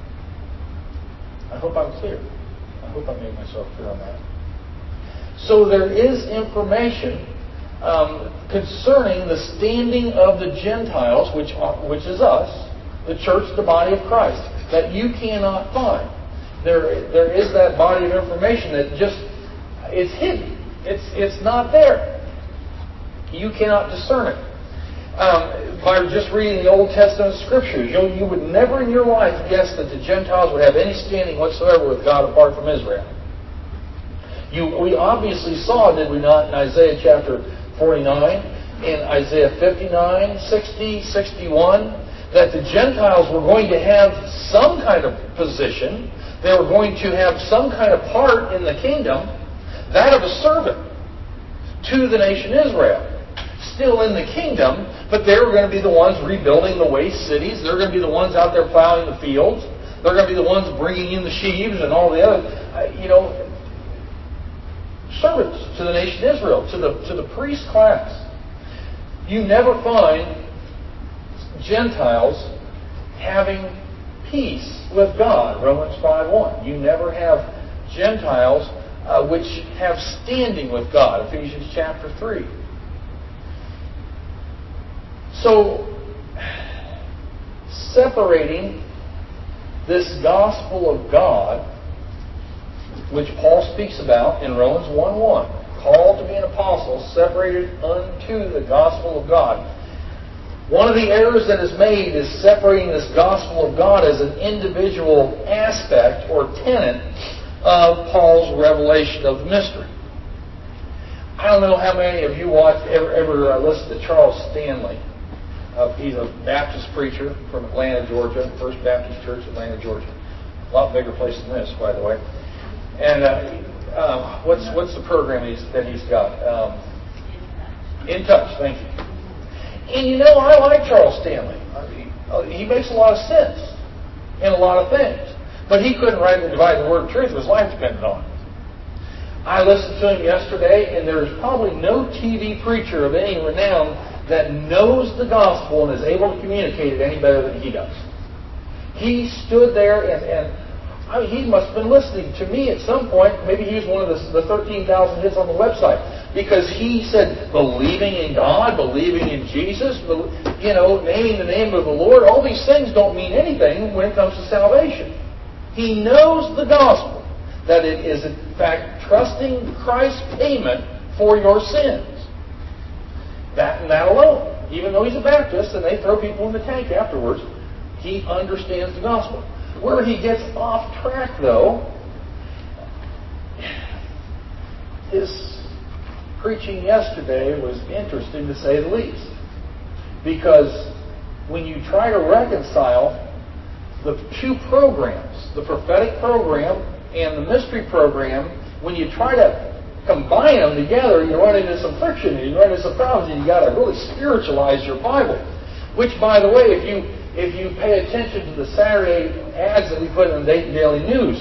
I hope I'm clear. I hope I made myself clear on that. So there is information concerning the standing of the Gentiles, which is us, the church, the body of Christ, that you cannot find. There is that body of information that just it's hidden. It's not there. You cannot discern it. By just reading the Old Testament Scriptures, you would never in your life guess that the Gentiles would have any standing whatsoever with God apart from Israel. We obviously saw, did we not, in Isaiah chapter 49, in Isaiah 59, 60, 61, that the Gentiles were going to have some kind of position. They were going to have some kind of part in the kingdom, that of a servant to the nation Israel. Still in the kingdom, but they were going to be the ones rebuilding the waste cities. They're going to be the ones out there plowing the fields. They're going to be the ones bringing in the sheaves and all the other, servants to the nation Israel, to the priest class. You never find Gentiles having peace with God, Romans 5:1. You never have Gentiles which have standing with God, Ephesians chapter 3. So, separating this gospel of God, which Paul speaks about in Romans 1:1, called to be an apostle, separated unto the gospel of God. One of the errors that is made is separating this gospel of God as an individual aspect or tenet of Paul's revelation of the mystery. I don't know how many of you ever listen to Charles Stanley. He's a Baptist preacher from Atlanta, Georgia, First Baptist Church, Atlanta, Georgia. A lot bigger place than this, by the way. And what's the program that he's got? In Touch. Thank you. And you know, I like Charles Stanley. He makes a lot of sense in a lot of things. But he couldn't rightly divide the word of truth if his life depended on it. I listened to him yesterday, and there's probably no TV preacher of any renown that knows the gospel and is able to communicate it any better than he does. He stood there and he must have been listening to me at some point. Maybe he was one of the 13,000 hits on the website. Because he said, believing in God, believing in Jesus, naming the name of the Lord, all these things don't mean anything when it comes to salvation. He knows the gospel, that it is in fact trusting Christ's payment for your sins. That and that alone. Even though he's a Baptist and they throw people in the tank afterwards, he understands the gospel. Where he gets off track, though, his preaching yesterday was interesting to say the least. Because when you try to reconcile the two programs, the prophetic program and the mystery program, when you try to combine them together, you run into some friction, and you run into some problems, and you got to really spiritualize your Bible. Which, by the way, if you pay attention to the Saturday ads that we put in the Dayton Daily News,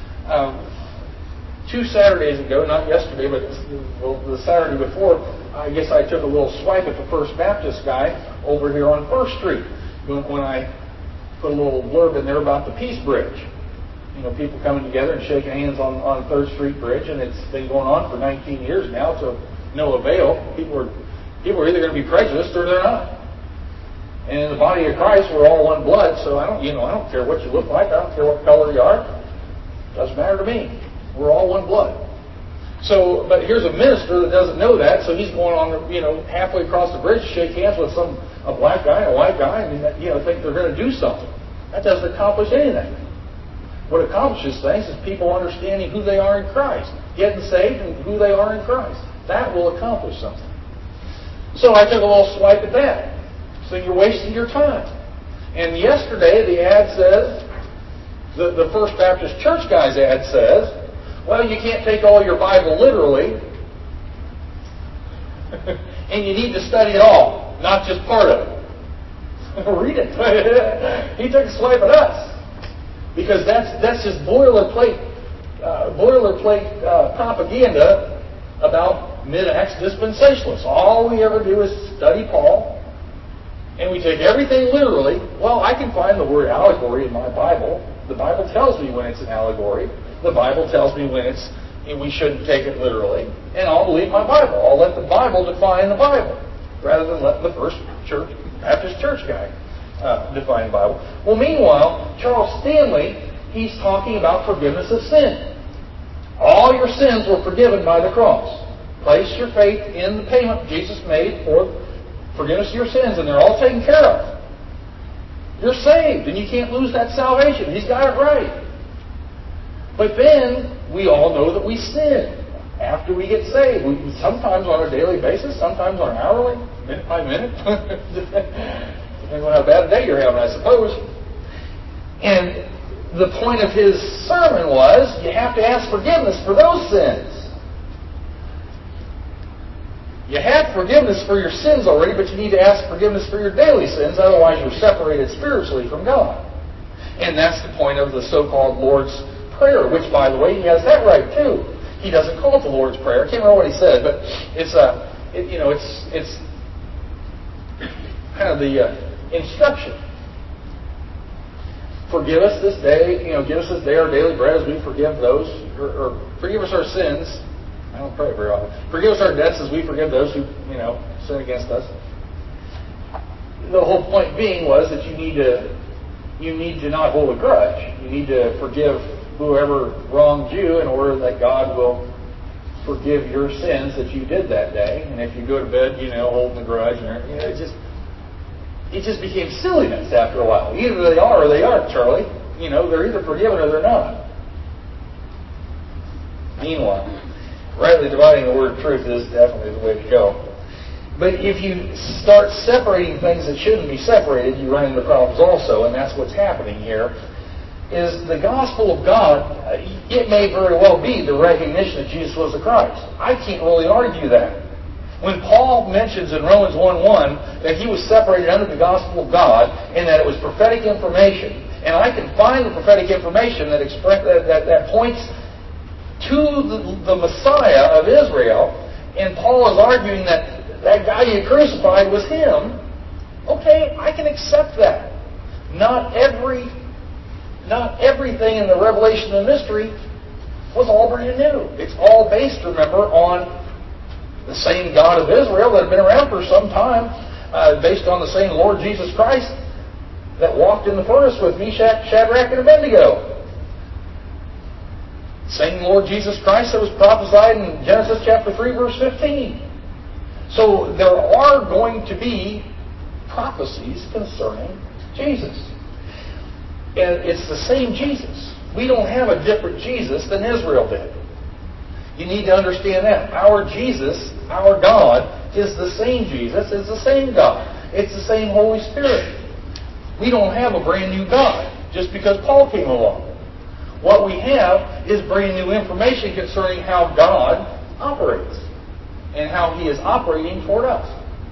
2 Saturdays ago, not yesterday, but the Saturday before, I guess I took a little swipe at the First Baptist guy over here on First Street when I put a little blurb in there about the Peace Bridge. People coming together and shaking hands on 3rd Street Bridge, and it's been going on for 19 years now to no avail. People are either going to be prejudiced or they're not. And in the body of Christ, we're all one blood, so I don't care what you look like, I don't care what color you are. It doesn't matter to me. We're all one blood. So, but here's a minister that doesn't know that, so he's going on, halfway across the bridge to shake hands with a black guy and a white guy, and think they're going to do something. That doesn't accomplish anything. What accomplishes things is people understanding who they are in Christ, getting saved and who they are in Christ. That will accomplish something. So I took a little swipe at that. So you're wasting your time. And yesterday the ad says, the First Baptist Church guy's ad says, well, you can't take all your Bible literally, and you need to study it all, not just part of it. Read it. He took a swipe at us. Because that's just boilerplate propaganda about mid-Acts dispensationalists. All we ever do is study Paul, and we take everything literally. Well, I can find the word allegory in my Bible. The Bible tells me when it's an allegory. The Bible tells me when we shouldn't take it literally. And I'll believe my Bible. I'll let the Bible define the Bible, rather than letting the First Baptist Church guy define the Bible. Well, meanwhile, Charles Stanley, he's talking about forgiveness of sin. All your sins were forgiven by the cross. Place your faith in the payment Jesus made for forgiveness of your sins, and they're all taken care of. You're saved, and you can't lose that salvation. He's got it right. But then, we all know that we sin after we get saved. Sometimes on a daily basis, sometimes on an hourly, minute by minute. Depending on how bad a day you're having, I suppose. And the point of his sermon was, you have to ask forgiveness for those sins. You have forgiveness for your sins already, but you need to ask forgiveness for your daily sins, otherwise you're separated spiritually from God. And that's the point of the so-called Lord's Prayer, which, by the way, he has that right too. He doesn't call it the Lord's Prayer. I can't remember what he said, but it's kind of the instruction. forgive us this day, give us this day our daily bread as we forgive those, or forgive us our sins. I don't pray very often. Forgive us our debts as we forgive those who, sin against us. The whole point being was that you need to not hold a grudge. You need to forgive whoever wronged you in order that God will forgive your sins that you did that day. And if you go to bed, holding a grudge, it just became silliness after a while. Either they are or they aren't, Charlie. They're either forgiven or they're not. Meanwhile, rightly dividing the word of truth is definitely the way to go. But if you start separating things that shouldn't be separated, you run into problems also, and that's what's happening here. Is the gospel of God, it may very well be the recognition that Jesus was the Christ. I can't really argue that. When Paul mentions in Romans 1:1 that he was separated under the gospel of God and that it was prophetic information, and I can find the prophetic information that points to the Messiah of Israel, and Paul is arguing that guy you crucified was him, okay, I can accept that. Not everything in the revelation of the mystery was all brand new. It's all based, remember, on the same God of Israel that had been around for some time, based on the same Lord Jesus Christ that walked in the furnace with Meshach, Shadrach, and Abednego. Same Lord Jesus Christ that was prophesied in Genesis chapter 3, verse 15. So there are going to be prophecies concerning Jesus. And it's the same Jesus. We don't have a different Jesus than Israel did. You need to understand that. Our Jesus, our God, is the same Jesus, is the same God. It's the same Holy Spirit. We don't have a brand new God just because Paul came along. What we have is brand new information concerning how God operates and how He is operating toward us.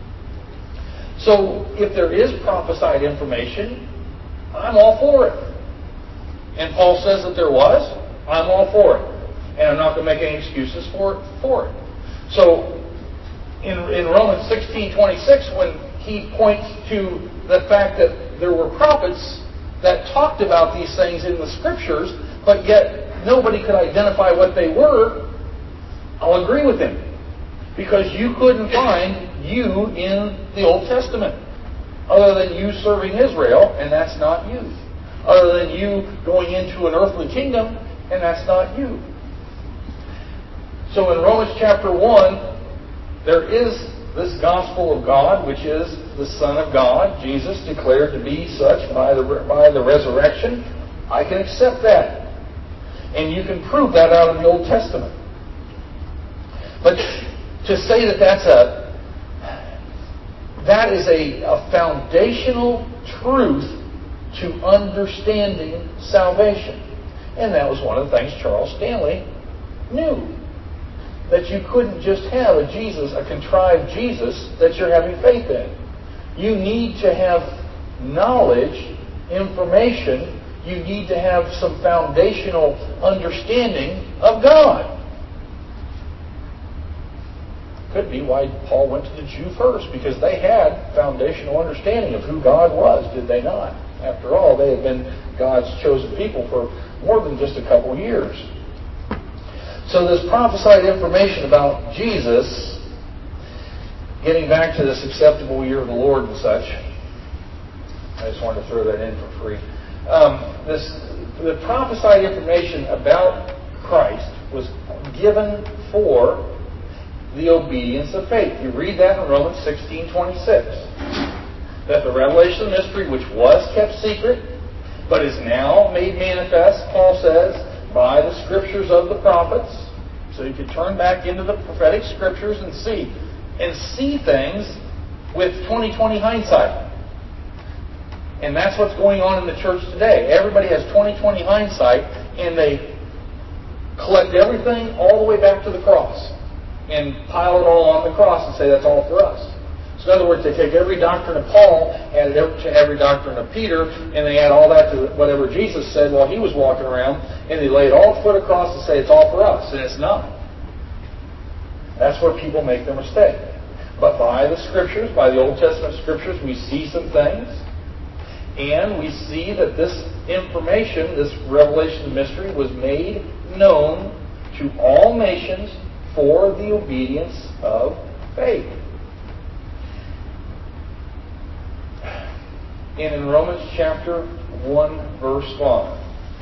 So, if there is prophesied information, I'm all for it. And Paul says that there was, I'm all for it. And I'm not going to make any excuses for it. So, in Romans 16:26, when he points to the fact that there were prophets that talked about these things in the Scriptures, but yet nobody could identify what they were, I'll agree with him. Because you couldn't find you in the Old Testament. Other than you serving Israel, and that's not you. Other than you going into an earthly kingdom, and that's not you. So in Romans chapter 1, there is this gospel of God, which is the Son of God, Jesus, declared to be such by the resurrection. I can accept that. And you can prove that out of the Old Testament. But to say that is a foundational truth to understanding salvation. And that was one of the things Charles Stanley knew. That you couldn't just have a Jesus, a contrived Jesus, that you're having faith in. You need to have knowledge, information. You need to have some foundational understanding of God. Could be why Paul went to the Jew first, because they had foundational understanding of who God was, did they not? After all, they had been God's chosen people for more than just a couple years. So this prophesied information about Jesus, getting back to this acceptable year of the Lord and such, I just wanted to throw that in for free. The prophesied information about Christ was given for the obedience of faith. You read that in Romans 16:26. That the revelation of the mystery, which was kept secret, but is now made manifest, Paul says, by the Scriptures of the prophets. So you can turn back into the prophetic Scriptures and see things with 20/20 hindsight. And that's what's going on in the church today. Everybody has 20/20 hindsight, and they collect everything all the way back to the cross and pile it all on the cross and say that's all for us. So in other words, they take every doctrine of Paul, add it to every doctrine of Peter, and they add all that to whatever Jesus said while he was walking around, and they lay it all foot across and say it's all for us, and it's not. That's where people make their mistake. But by the Scriptures, by the Old Testament Scriptures, we see some things, And we see that this information, this revelation mystery, was made known to all nations for the obedience of faith. And in Romans chapter 1, verse 5,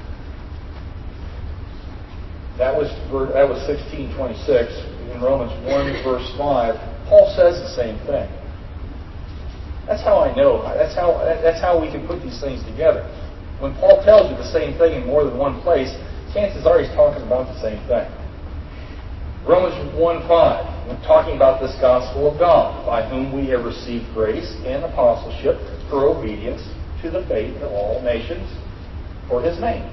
that was 1626. In Romans 1, verse 5, Paul says the same thing. That's how I know. That's how we can put these things together. When Paul tells you the same thing in more than one place, chances are he's talking about the same thing. Romans 1:5, we're talking about this gospel of God, by whom we have received grace and apostleship for obedience to the faith of all nations for His name.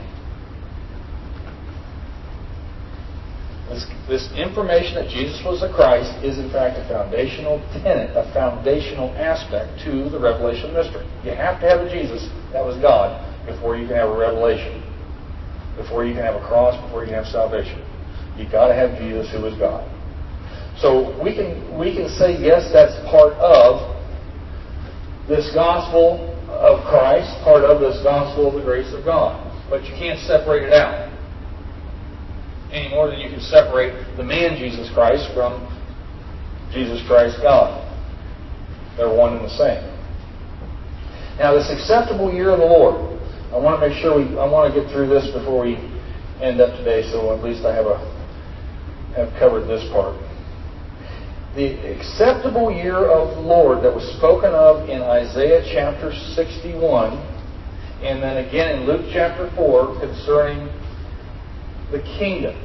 This information that Jesus was the Christ is in fact a foundational tenet, a foundational aspect to the revelation mystery. You have to have a Jesus that was God before you can have a revelation, before you can have a cross, before you can have salvation. You've got to have Jesus who is God. So we can say, yes, that's part of this gospel of Christ, part of this gospel of the grace of God. But you can't separate it out any more than you can separate the man Jesus Christ from Jesus Christ God. They're one and the same. Now, this acceptable year of the Lord, I want to make sure I want to get through this before we end up today, so at least I have covered this part. The acceptable year of the Lord that was spoken of in Isaiah chapter 61, and then again in Luke chapter 4 concerning the kingdom.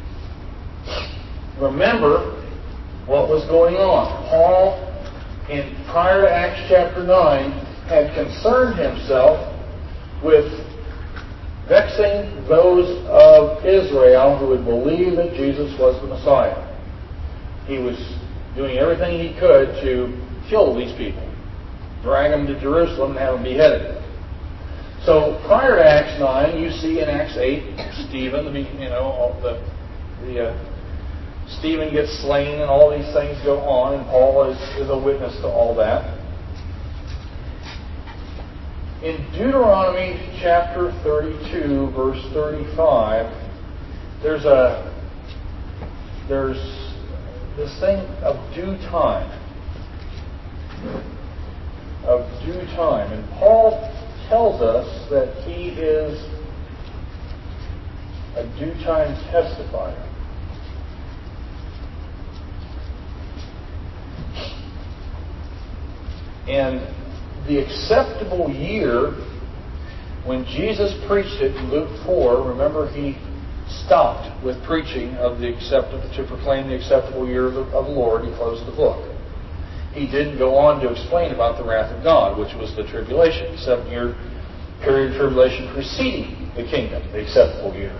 Remember what was going on. Paul, prior to Acts chapter 9, had concerned himself with vexing those of Israel who would believe that Jesus was the Messiah. He was doing everything he could to kill these people, drag them to Jerusalem and have them beheaded. So prior to Acts 9, you see in Acts 8, Stephen, Stephen gets slain and all these things go on, and Paul is a witness to all that. In Deuteronomy chapter 32, verse 35, there's this thing of due time. Of due time. And Paul tells us that he is a due time testifier. And the acceptable year, when Jesus preached it in Luke 4, remember he stopped with preaching to proclaim the acceptable year of the Lord. He closed the book. He didn't go on to explain about the wrath of God, which was the tribulation, 7-year period of tribulation preceding the kingdom, the acceptable year.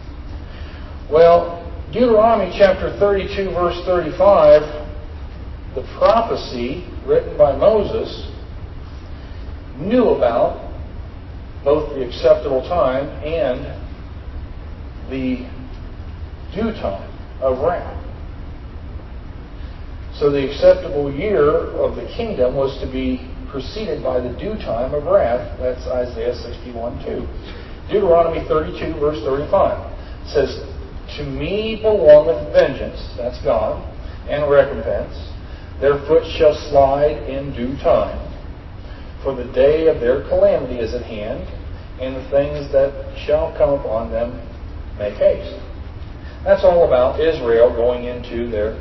Well, Deuteronomy chapter 32, verse 35, the prophecy written by Moses knew about both the acceptable time and the due time of wrath. So the acceptable year of the kingdom was to be preceded by the due time of wrath. That's Isaiah 61:2. Deuteronomy 32, verse 35 says, "To me belongeth vengeance," that's God, "and recompense. Their foot shall slide in due time. For the day of their calamity is at hand, and the things that shall come upon them make haste." That's all about Israel going into their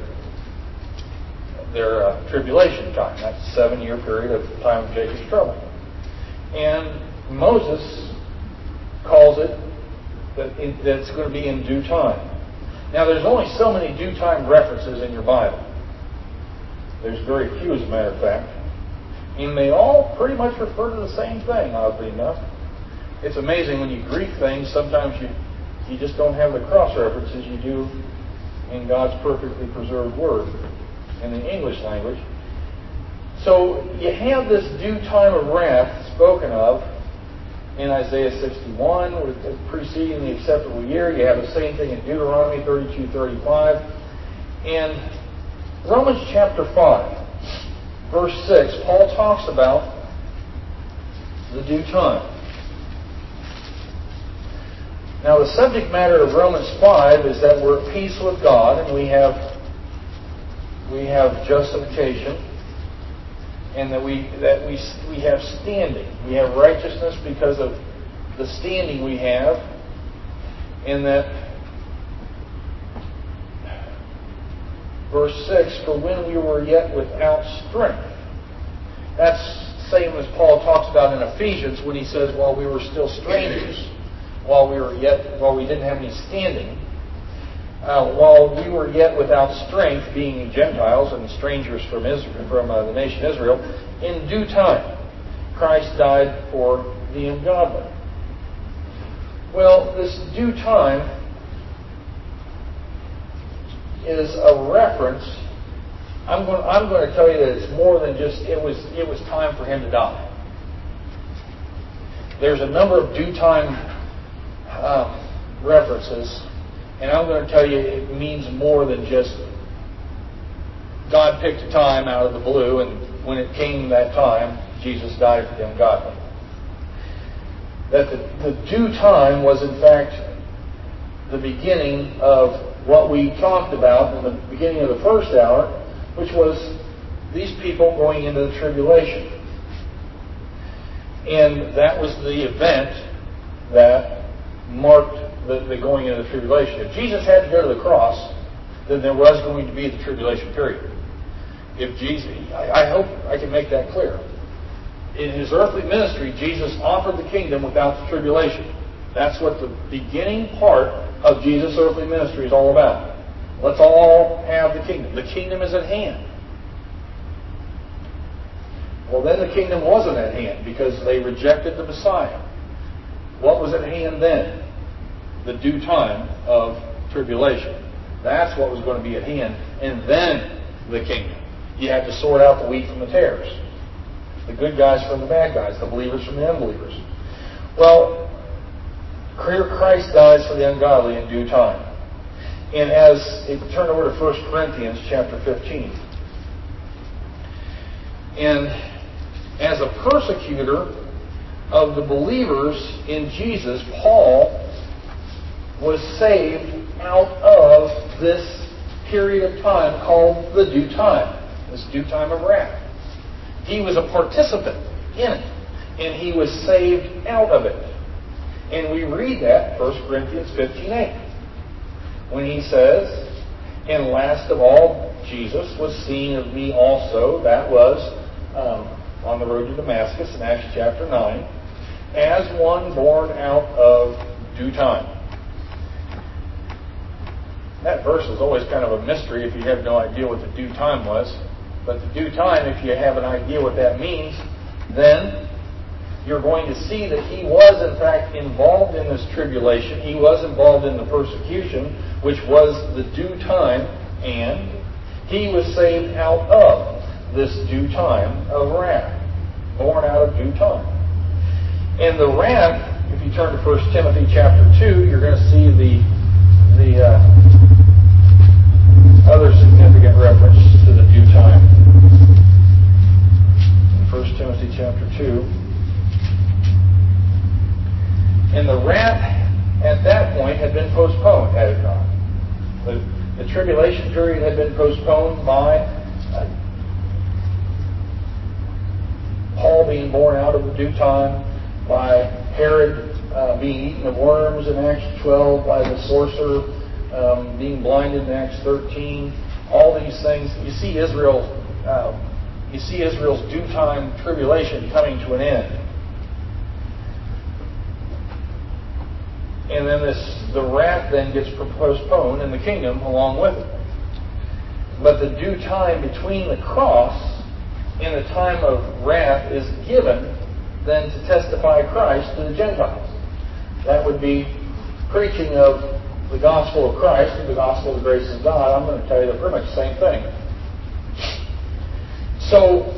tribulation time. That's a 7-year period of time of Jacob's trouble. And Moses calls it that it's going to be in due time. Now, there's only so many due time references in your Bible. There's very few, as a matter of fact. And they all pretty much refer to the same thing, oddly enough. It's amazing when you Greek things, sometimes you just don't have the cross-references you do in God's perfectly preserved Word in the English language. So you have this due time of wrath spoken of in Isaiah 61, preceding the acceptable year. You have the same thing in Deuteronomy 32:35. And Romans chapter 5, verse 6, Paul talks about the due time. Now, the subject matter of Romans 5 is that we're at peace with God, and we have justification, and that we have standing. We have righteousness because of the standing we have, and that verse 6, for when we were yet without strength. That's the same as Paul talks about in Ephesians when he says, while we were still strangers, while we didn't have any standing, while we were yet without strength, being Gentiles and strangers from the nation Israel, in due time Christ died for the ungodly. Well, this due time is a reference. I'm going to tell you that it's more than just it was time for him to die. There's a number of due time references, and I'm going to tell you it means more than just God picked a time out of the blue, and when it came that time, Jesus died for the ungodly. That the due time was in fact the beginning of what we talked about in the beginning of the first hour, which was these people going into the tribulation. And that was the event that marked the going into the tribulation. If Jesus had to go to the cross, then there was going to be the tribulation period. I hope I can make that clear. In his earthly ministry, Jesus offered the kingdom without the tribulation. That's what the beginning part of Jesus' earthly ministry is all about. Let's all have the kingdom. The kingdom is at hand. Well, then the kingdom wasn't at hand because they rejected the Messiah. What was at hand then? The due time of tribulation. That's what was going to be at hand. And then the kingdom. You had to sort out the wheat from the tares. The good guys from the bad guys. The believers from the unbelievers. Well, Christ dies for the ungodly in due time. And if you turn over to 1 Corinthians chapter 15. And as a persecutor of the believers in Jesus, Paul was saved out of this period of time called the due time. This due time of wrath. He was a participant in it. And he was saved out of it. And we read that, 1 Corinthians 15:8. When he says, and last of all, Jesus was seen of me also. That was on the road to Damascus in Acts chapter 9. As one born out of due time. That verse is always kind of a mystery if you have no idea what the due time was. But the due time, if you have an idea what that means, then you're going to see that he was in fact involved in this tribulation. He was involved in the persecution, which was the due time, and he was saved out of this due time of wrath. Born out of due time. And the wrath, if you turn to 1 Timothy chapter 2, you're going to see the other significant reference to the due time. In 1 Timothy chapter 2. And the wrath at that point had been postponed, had it not. The tribulation period had been postponed by Paul being born out of the due time, by Herod being eaten of worms in Acts 12, by the sorcerer being blinded in Acts 13. All these things. You see Israel's due time tribulation coming to an end. And then the wrath then gets postponed and the kingdom along with it. But the due time between the cross and the time of wrath is given then to testify Christ to the Gentiles. That would be preaching of the gospel of Christ and the gospel of the grace of God. I'm going to tell you they're pretty much the same thing. So,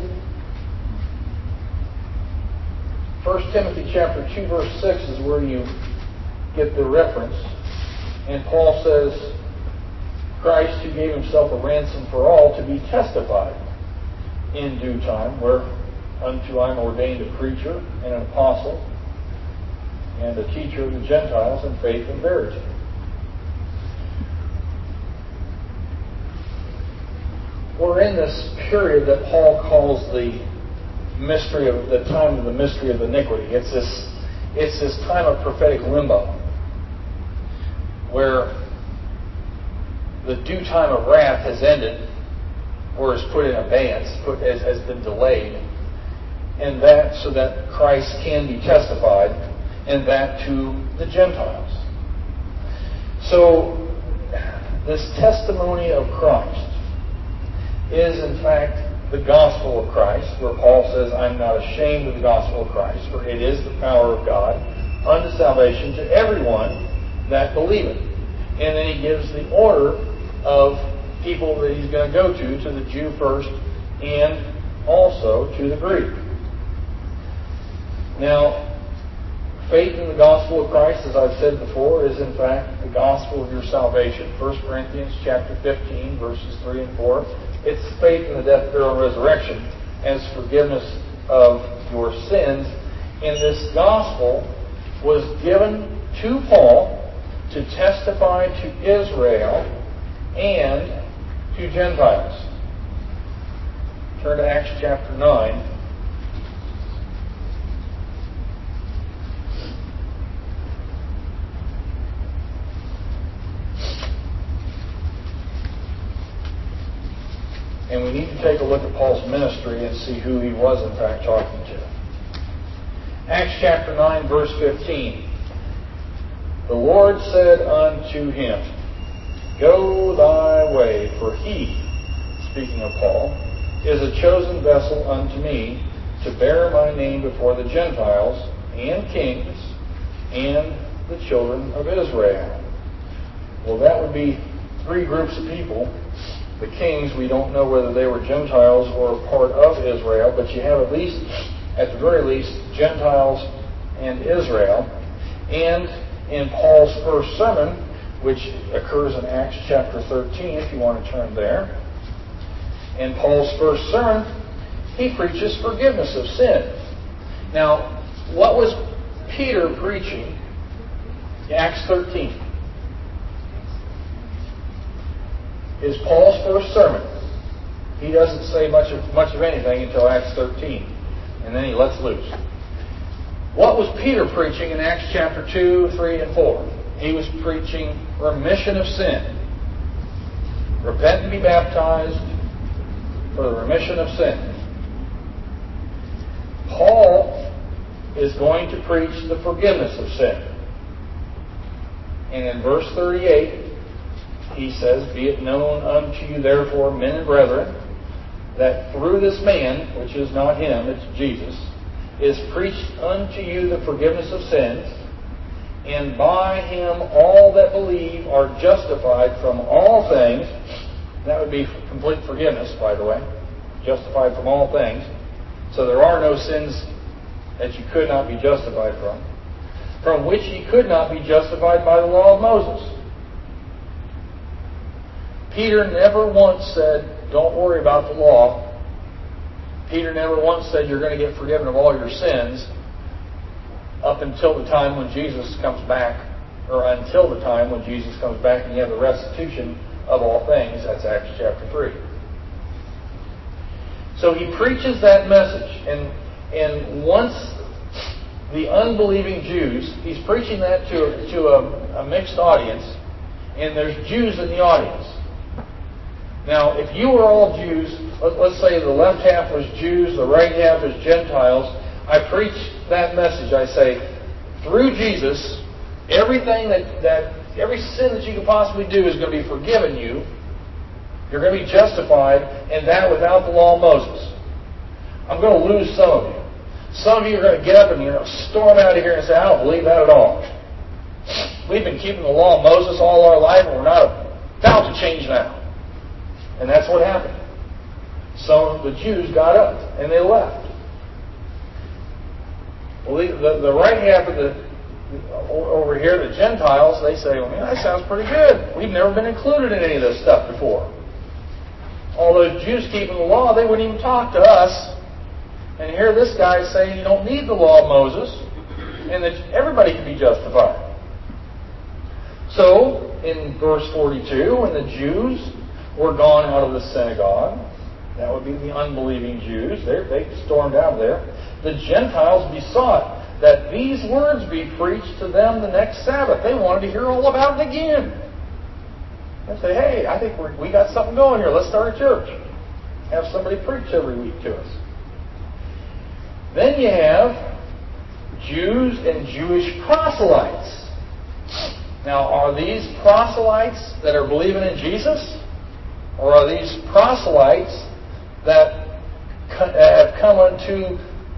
1 Timothy chapter 2 verse 6 is where you get the reference. And Paul says, Christ who gave himself a ransom for all to be testified in due time, where unto I am ordained a preacher and an apostle and a teacher of the Gentiles in faith and verity. We're in this period that Paul calls the mystery of the time of the mystery of iniquity. It's this time of prophetic limbo, where the due time of wrath has ended, or is put in abeyance, has been delayed, and that so that Christ can be testified, and that to the Gentiles. So, this testimony of Christ is in fact the gospel of Christ, where Paul says, I'm not ashamed of the gospel of Christ, for it is the power of God unto salvation to everyone that believeth. And then he gives the order of people that he's going to go to the Jew first, and also to the Greek. Now, faith in the gospel of Christ, as I've said before, is in fact the gospel of your salvation. 1 Corinthians chapter 15, verses 3 and 4. It's faith in the death, burial, and resurrection as forgiveness of your sins. And this gospel was given to Paul to testify to Israel and to Gentiles. Turn to Acts chapter 9. And we need to take a look at Paul's ministry and see who he was in fact talking to. Acts chapter 9, verse 15. The Lord said unto him, Go thy way, for he, speaking of Paul, is a chosen vessel unto me to bear my name before the Gentiles and kings and the children of Israel. Well, that would be three groups of people. The kings, we don't know whether they were Gentiles or part of Israel, but you have at the very least, Gentiles and Israel. And in Paul's first sermon, which occurs in Acts chapter 13, if you want to turn there, in Paul's first sermon, he preaches forgiveness of sins. Now, what was Peter preaching in Acts 13? Is Paul's first sermon. He doesn't say much of anything until Acts 13. And then he lets loose. What was Peter preaching in Acts chapter 2, 3, and 4? He was preaching remission of sin. Repent and be baptized for the remission of sin. Paul is going to preach the forgiveness of sin. And in verse 38, he says, Be it known unto you therefore, men and brethren, that through this man, which is not him, it's Jesus, is preached unto you the forgiveness of sins, and by him all that believe are justified from all things. That would be complete forgiveness, by the way. Justified from all things. So there are no sins that you could not be justified from which ye could not be justified by the law of Moses. Peter never once said, don't worry about the law. Peter never once said you're going to get forgiven of all your sins up until the time when Jesus comes back, or until the time when Jesus comes back and you have the restitution of all things. That's Acts chapter 3. So he preaches that message, and once the unbelieving Jews, he's preaching that to a mixed audience, and there's Jews in the audience. Now, if you were all Jews, let's say the left half was Jews, the right half was Gentiles, I preach that message. I say, through Jesus, everything every sin that you could possibly do is going to be forgiven you. You're going to be justified, and that without the law of Moses. I'm going to lose some of you. Some of you are going to get up and storm out of here and say, I don't believe that at all. We've been keeping the law of Moses all our life, and we're not about to change now. And that's what happened. Some of the Jews got up and they left. Well, the right half of over here, the Gentiles, they say, well, man, that sounds pretty good. We've never been included in any of this stuff before. All those Jews keeping the law, they wouldn't even talk to us. And here this guy is saying you don't need the law of Moses and that everybody can be justified. So, in verse 42, when the Jews were gone out of the synagogue, that would be the unbelieving Jews, they stormed out of there, the Gentiles besought that these words be preached to them the next Sabbath. They wanted to hear all about it again. They say, hey, I think we got something going here. Let's start a church. Have somebody preach every week to us. Then you have Jews and Jewish proselytes. Now, are these proselytes that are believing in Jesus? Or are these proselytes that have come unto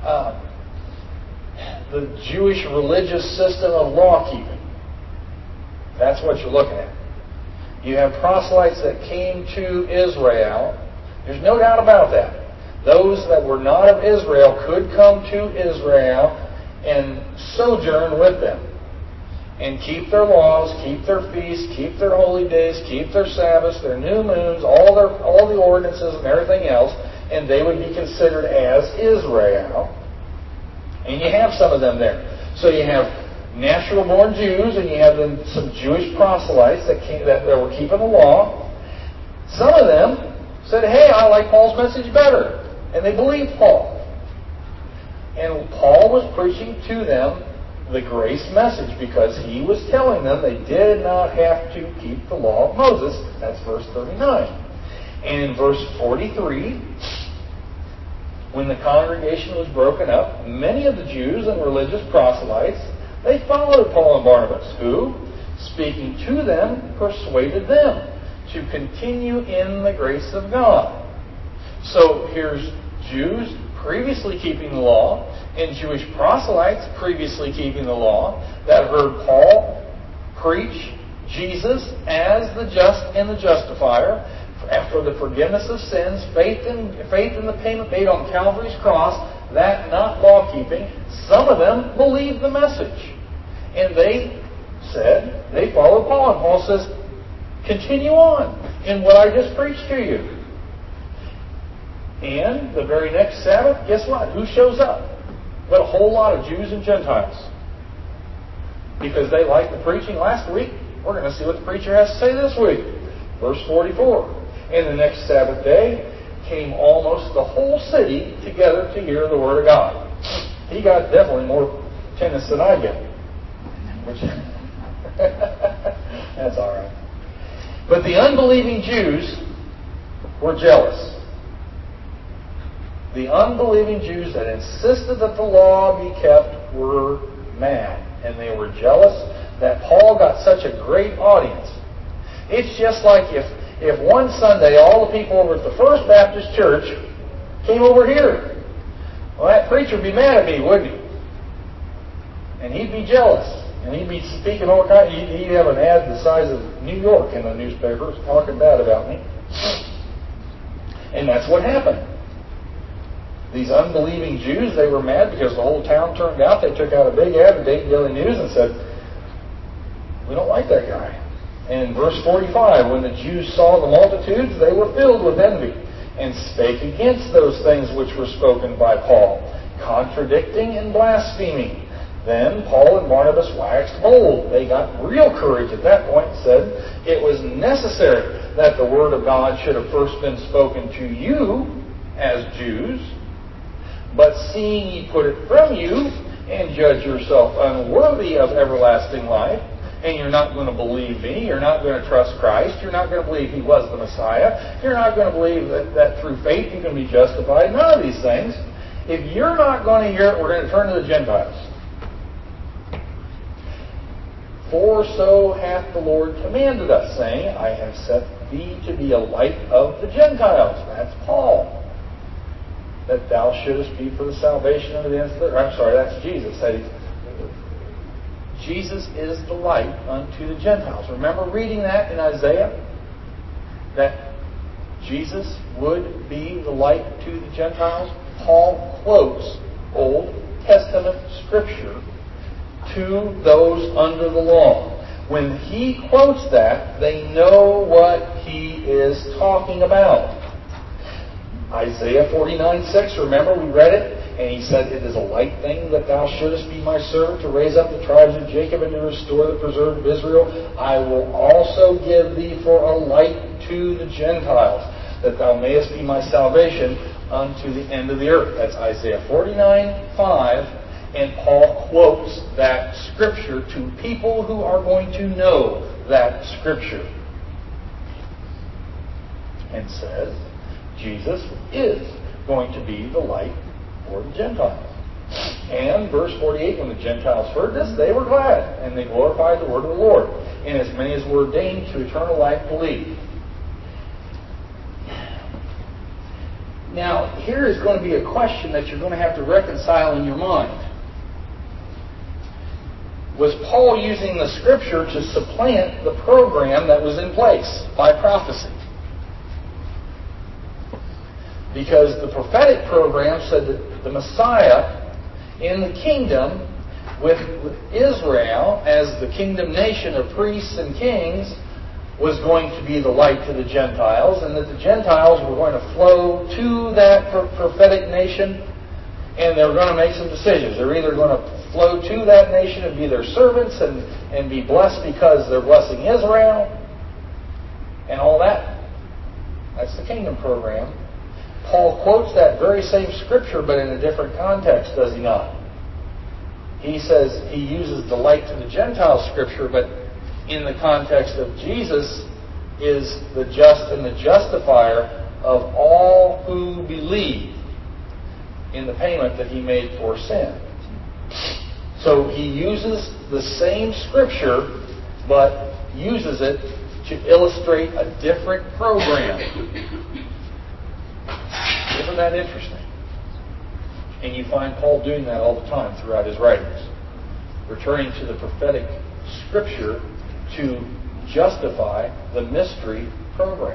the Jewish religious system of law-keeping? That's what you're looking at. You have proselytes that came to Israel. There's no doubt about that. Those that were not of Israel could come to Israel and sojourn with them and keep their laws, keep their feasts, keep their holy days, keep their Sabbaths, their new moons, all the ordinances and everything else, and they would be considered as Israel. And you have some of them there. So you have natural-born Jews, and you have some Jewish proselytes that were keeping the law. Some of them said, hey, I like Paul's message better. And they believed Paul. And Paul was preaching to them the grace message because he was telling them they did not have to keep the law of Moses. That's verse 39. And in verse 43, when the congregation was broken up, many of the Jews and religious proselytes, they followed Paul and Barnabas, who, speaking to them, persuaded them to continue in the grace of God. So here's Jews previously keeping the law and Jewish proselytes previously keeping the law that heard Paul preach Jesus as the just and the justifier for the forgiveness of sins, faith in the payment made on Calvary's cross, that not law-keeping. Some of them believed the message. And they said, they followed Paul. And Paul says, continue on in what I just preached to you. And the very next Sabbath, guess what? Who shows up? But a whole lot of Jews and Gentiles. Because they liked the preaching last week, we're going to see what the preacher has to say this week. Verse 44. And the next Sabbath day came almost the whole city together to hear the Word of God. He got definitely more attendance than I get. That's all right. But the unbelieving Jews were jealous. The unbelieving Jews that insisted that the law be kept were mad. And they were jealous that Paul got such a great audience. It's just like if one Sunday all the people over at the First Baptist Church came over here. Well, that preacher would be mad at me, wouldn't he? And he'd be jealous. And he'd be speaking all kinds. He'd have an ad the size of New York in the newspapers talking bad about me. And that's what happened. These unbelieving Jews, they were mad because the whole town turned out. They took out a big ad in Dayton Daily News and said, we don't like that guy. And in verse 45, when the Jews saw the multitudes, they were filled with envy and spake against those things which were spoken by Paul, contradicting and blaspheming. Then Paul and Barnabas waxed bold. They got real courage at that point and said, it was necessary that the word of God should have first been spoken to you as Jews. But seeing ye put it from you, and judge yourself unworthy of everlasting life, and you're not going to believe me, you're not going to trust Christ, you're not going to believe He was the Messiah, you're not going to believe that through faith you can be justified, none of these things. If you're not going to hear it, we're going to turn to the Gentiles. For so hath the Lord commanded us, saying, I have set thee to be a light of the Gentiles. That's Paul. That thou shouldest be for the salvation of the ends of the earth. I'm sorry, that's Jesus. Jesus is the light unto the Gentiles. Remember reading that in Isaiah? That Jesus would be the light to the Gentiles? Paul quotes Old Testament Scripture to those under the law. When he quotes that, they know what he is talking about. Isaiah 49:6, remember we read it? And he said, "It is a light thing that thou shouldest be my servant to raise up the tribes of Jacob and to restore the preserved of Israel. I will also give thee for a light to the Gentiles, that thou mayest be my salvation unto the end of the earth." That's Isaiah 49:5. And Paul quotes that scripture to people who are going to know that scripture. And says, Jesus is going to be the light for the Gentiles. And verse 48, when the Gentiles heard this, they were glad, and they glorified the word of the Lord. And as many as were ordained to eternal life believed. Now, here is going to be a question that you're going to have to reconcile in your mind. Was Paul using the Scripture to supplant the program that was in place by prophecy? Because the prophetic program said that the Messiah in the kingdom with Israel as the kingdom nation of priests and kings was going to be the light to the Gentiles, and that the Gentiles were going to flow to that prophetic nation, and they were going to make some decisions. They're either going to flow to that nation and be their servants and be blessed because they're blessing Israel and all that. That's the kingdom program. Paul quotes that very same scripture, but in a different context, does he not? He says he uses the light to the Gentiles scripture, but in the context of Jesus is the just and the justifier of all who believe in the payment that he made for sin. So he uses the same scripture, but uses it to illustrate a different program. Isn't that interesting? And you find Paul doing that all the time throughout his writings. Returning to the prophetic scripture to justify the mystery program.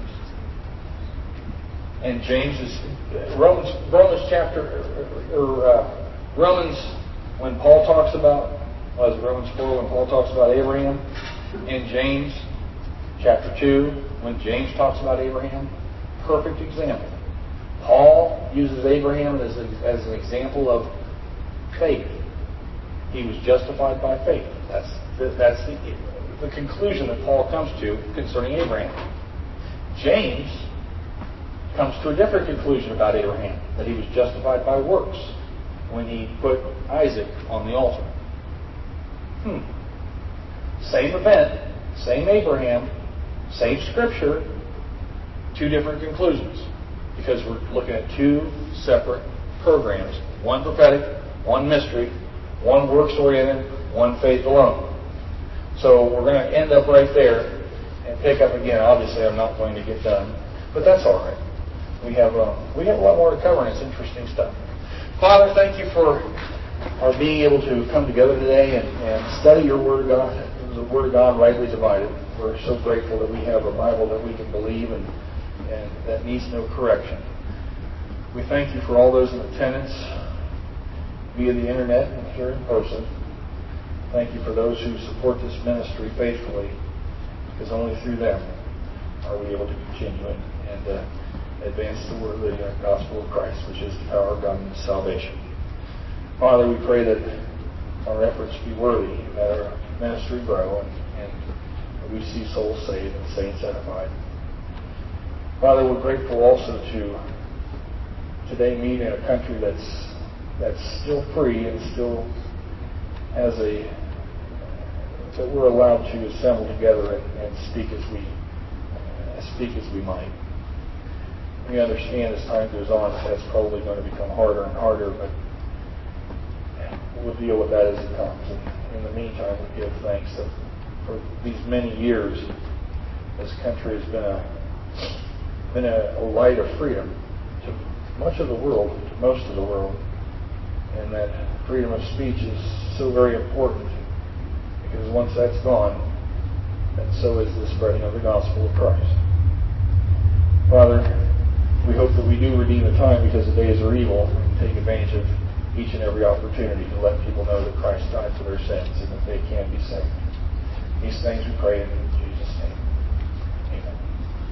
And Romans chapter, Romans, when Paul talks about, Romans 4, when Paul talks about Abraham, and James chapter 2, when James talks about Abraham, perfect example. Paul uses Abraham as an example of faith. He was justified by faith. That's the conclusion that Paul comes to concerning Abraham. James comes to a different conclusion about Abraham, that he was justified by works when he put Isaac on the altar. Same event, same Abraham, same scripture, two different conclusions. Because we're looking at two separate programs. One prophetic, one mystery, one works-oriented, one faith alone. So we're going to end up right there and pick up again. Obviously, I'm not going to get done, but that's all right. We have a lot more to cover, and it's interesting stuff. Father, thank you for our being able to come together today and study your Word of God, the Word of God rightly divided. We're so grateful that we have a Bible that we can believe and that needs no correction. We thank you for all those in attendance via the internet and here in person. Thank you for those who support this ministry faithfully, because only through them are we able to continue and advance the word of the gospel of Christ, which is the power of God and salvation. Father, we pray that our efforts be worthy, that our ministry grow, and we see souls saved and saints edified. Father, we're grateful also to today meet in a country that's still free and still has that we're allowed to assemble together and speak as we might. We understand as time goes on that's probably going to become harder and harder, but we'll deal with that as it comes. And in the meantime, we give thanks that for these many years, this country has been a light of freedom to much of the world, to most of the world, and that freedom of speech is so very important, because once that's gone, then so is the spreading of the gospel of Christ. Father, we hope that we do redeem the time, because the days are evil, and take advantage of each and every opportunity to let people know that Christ died for their sins and that they can be saved. These things we pray in Jesus'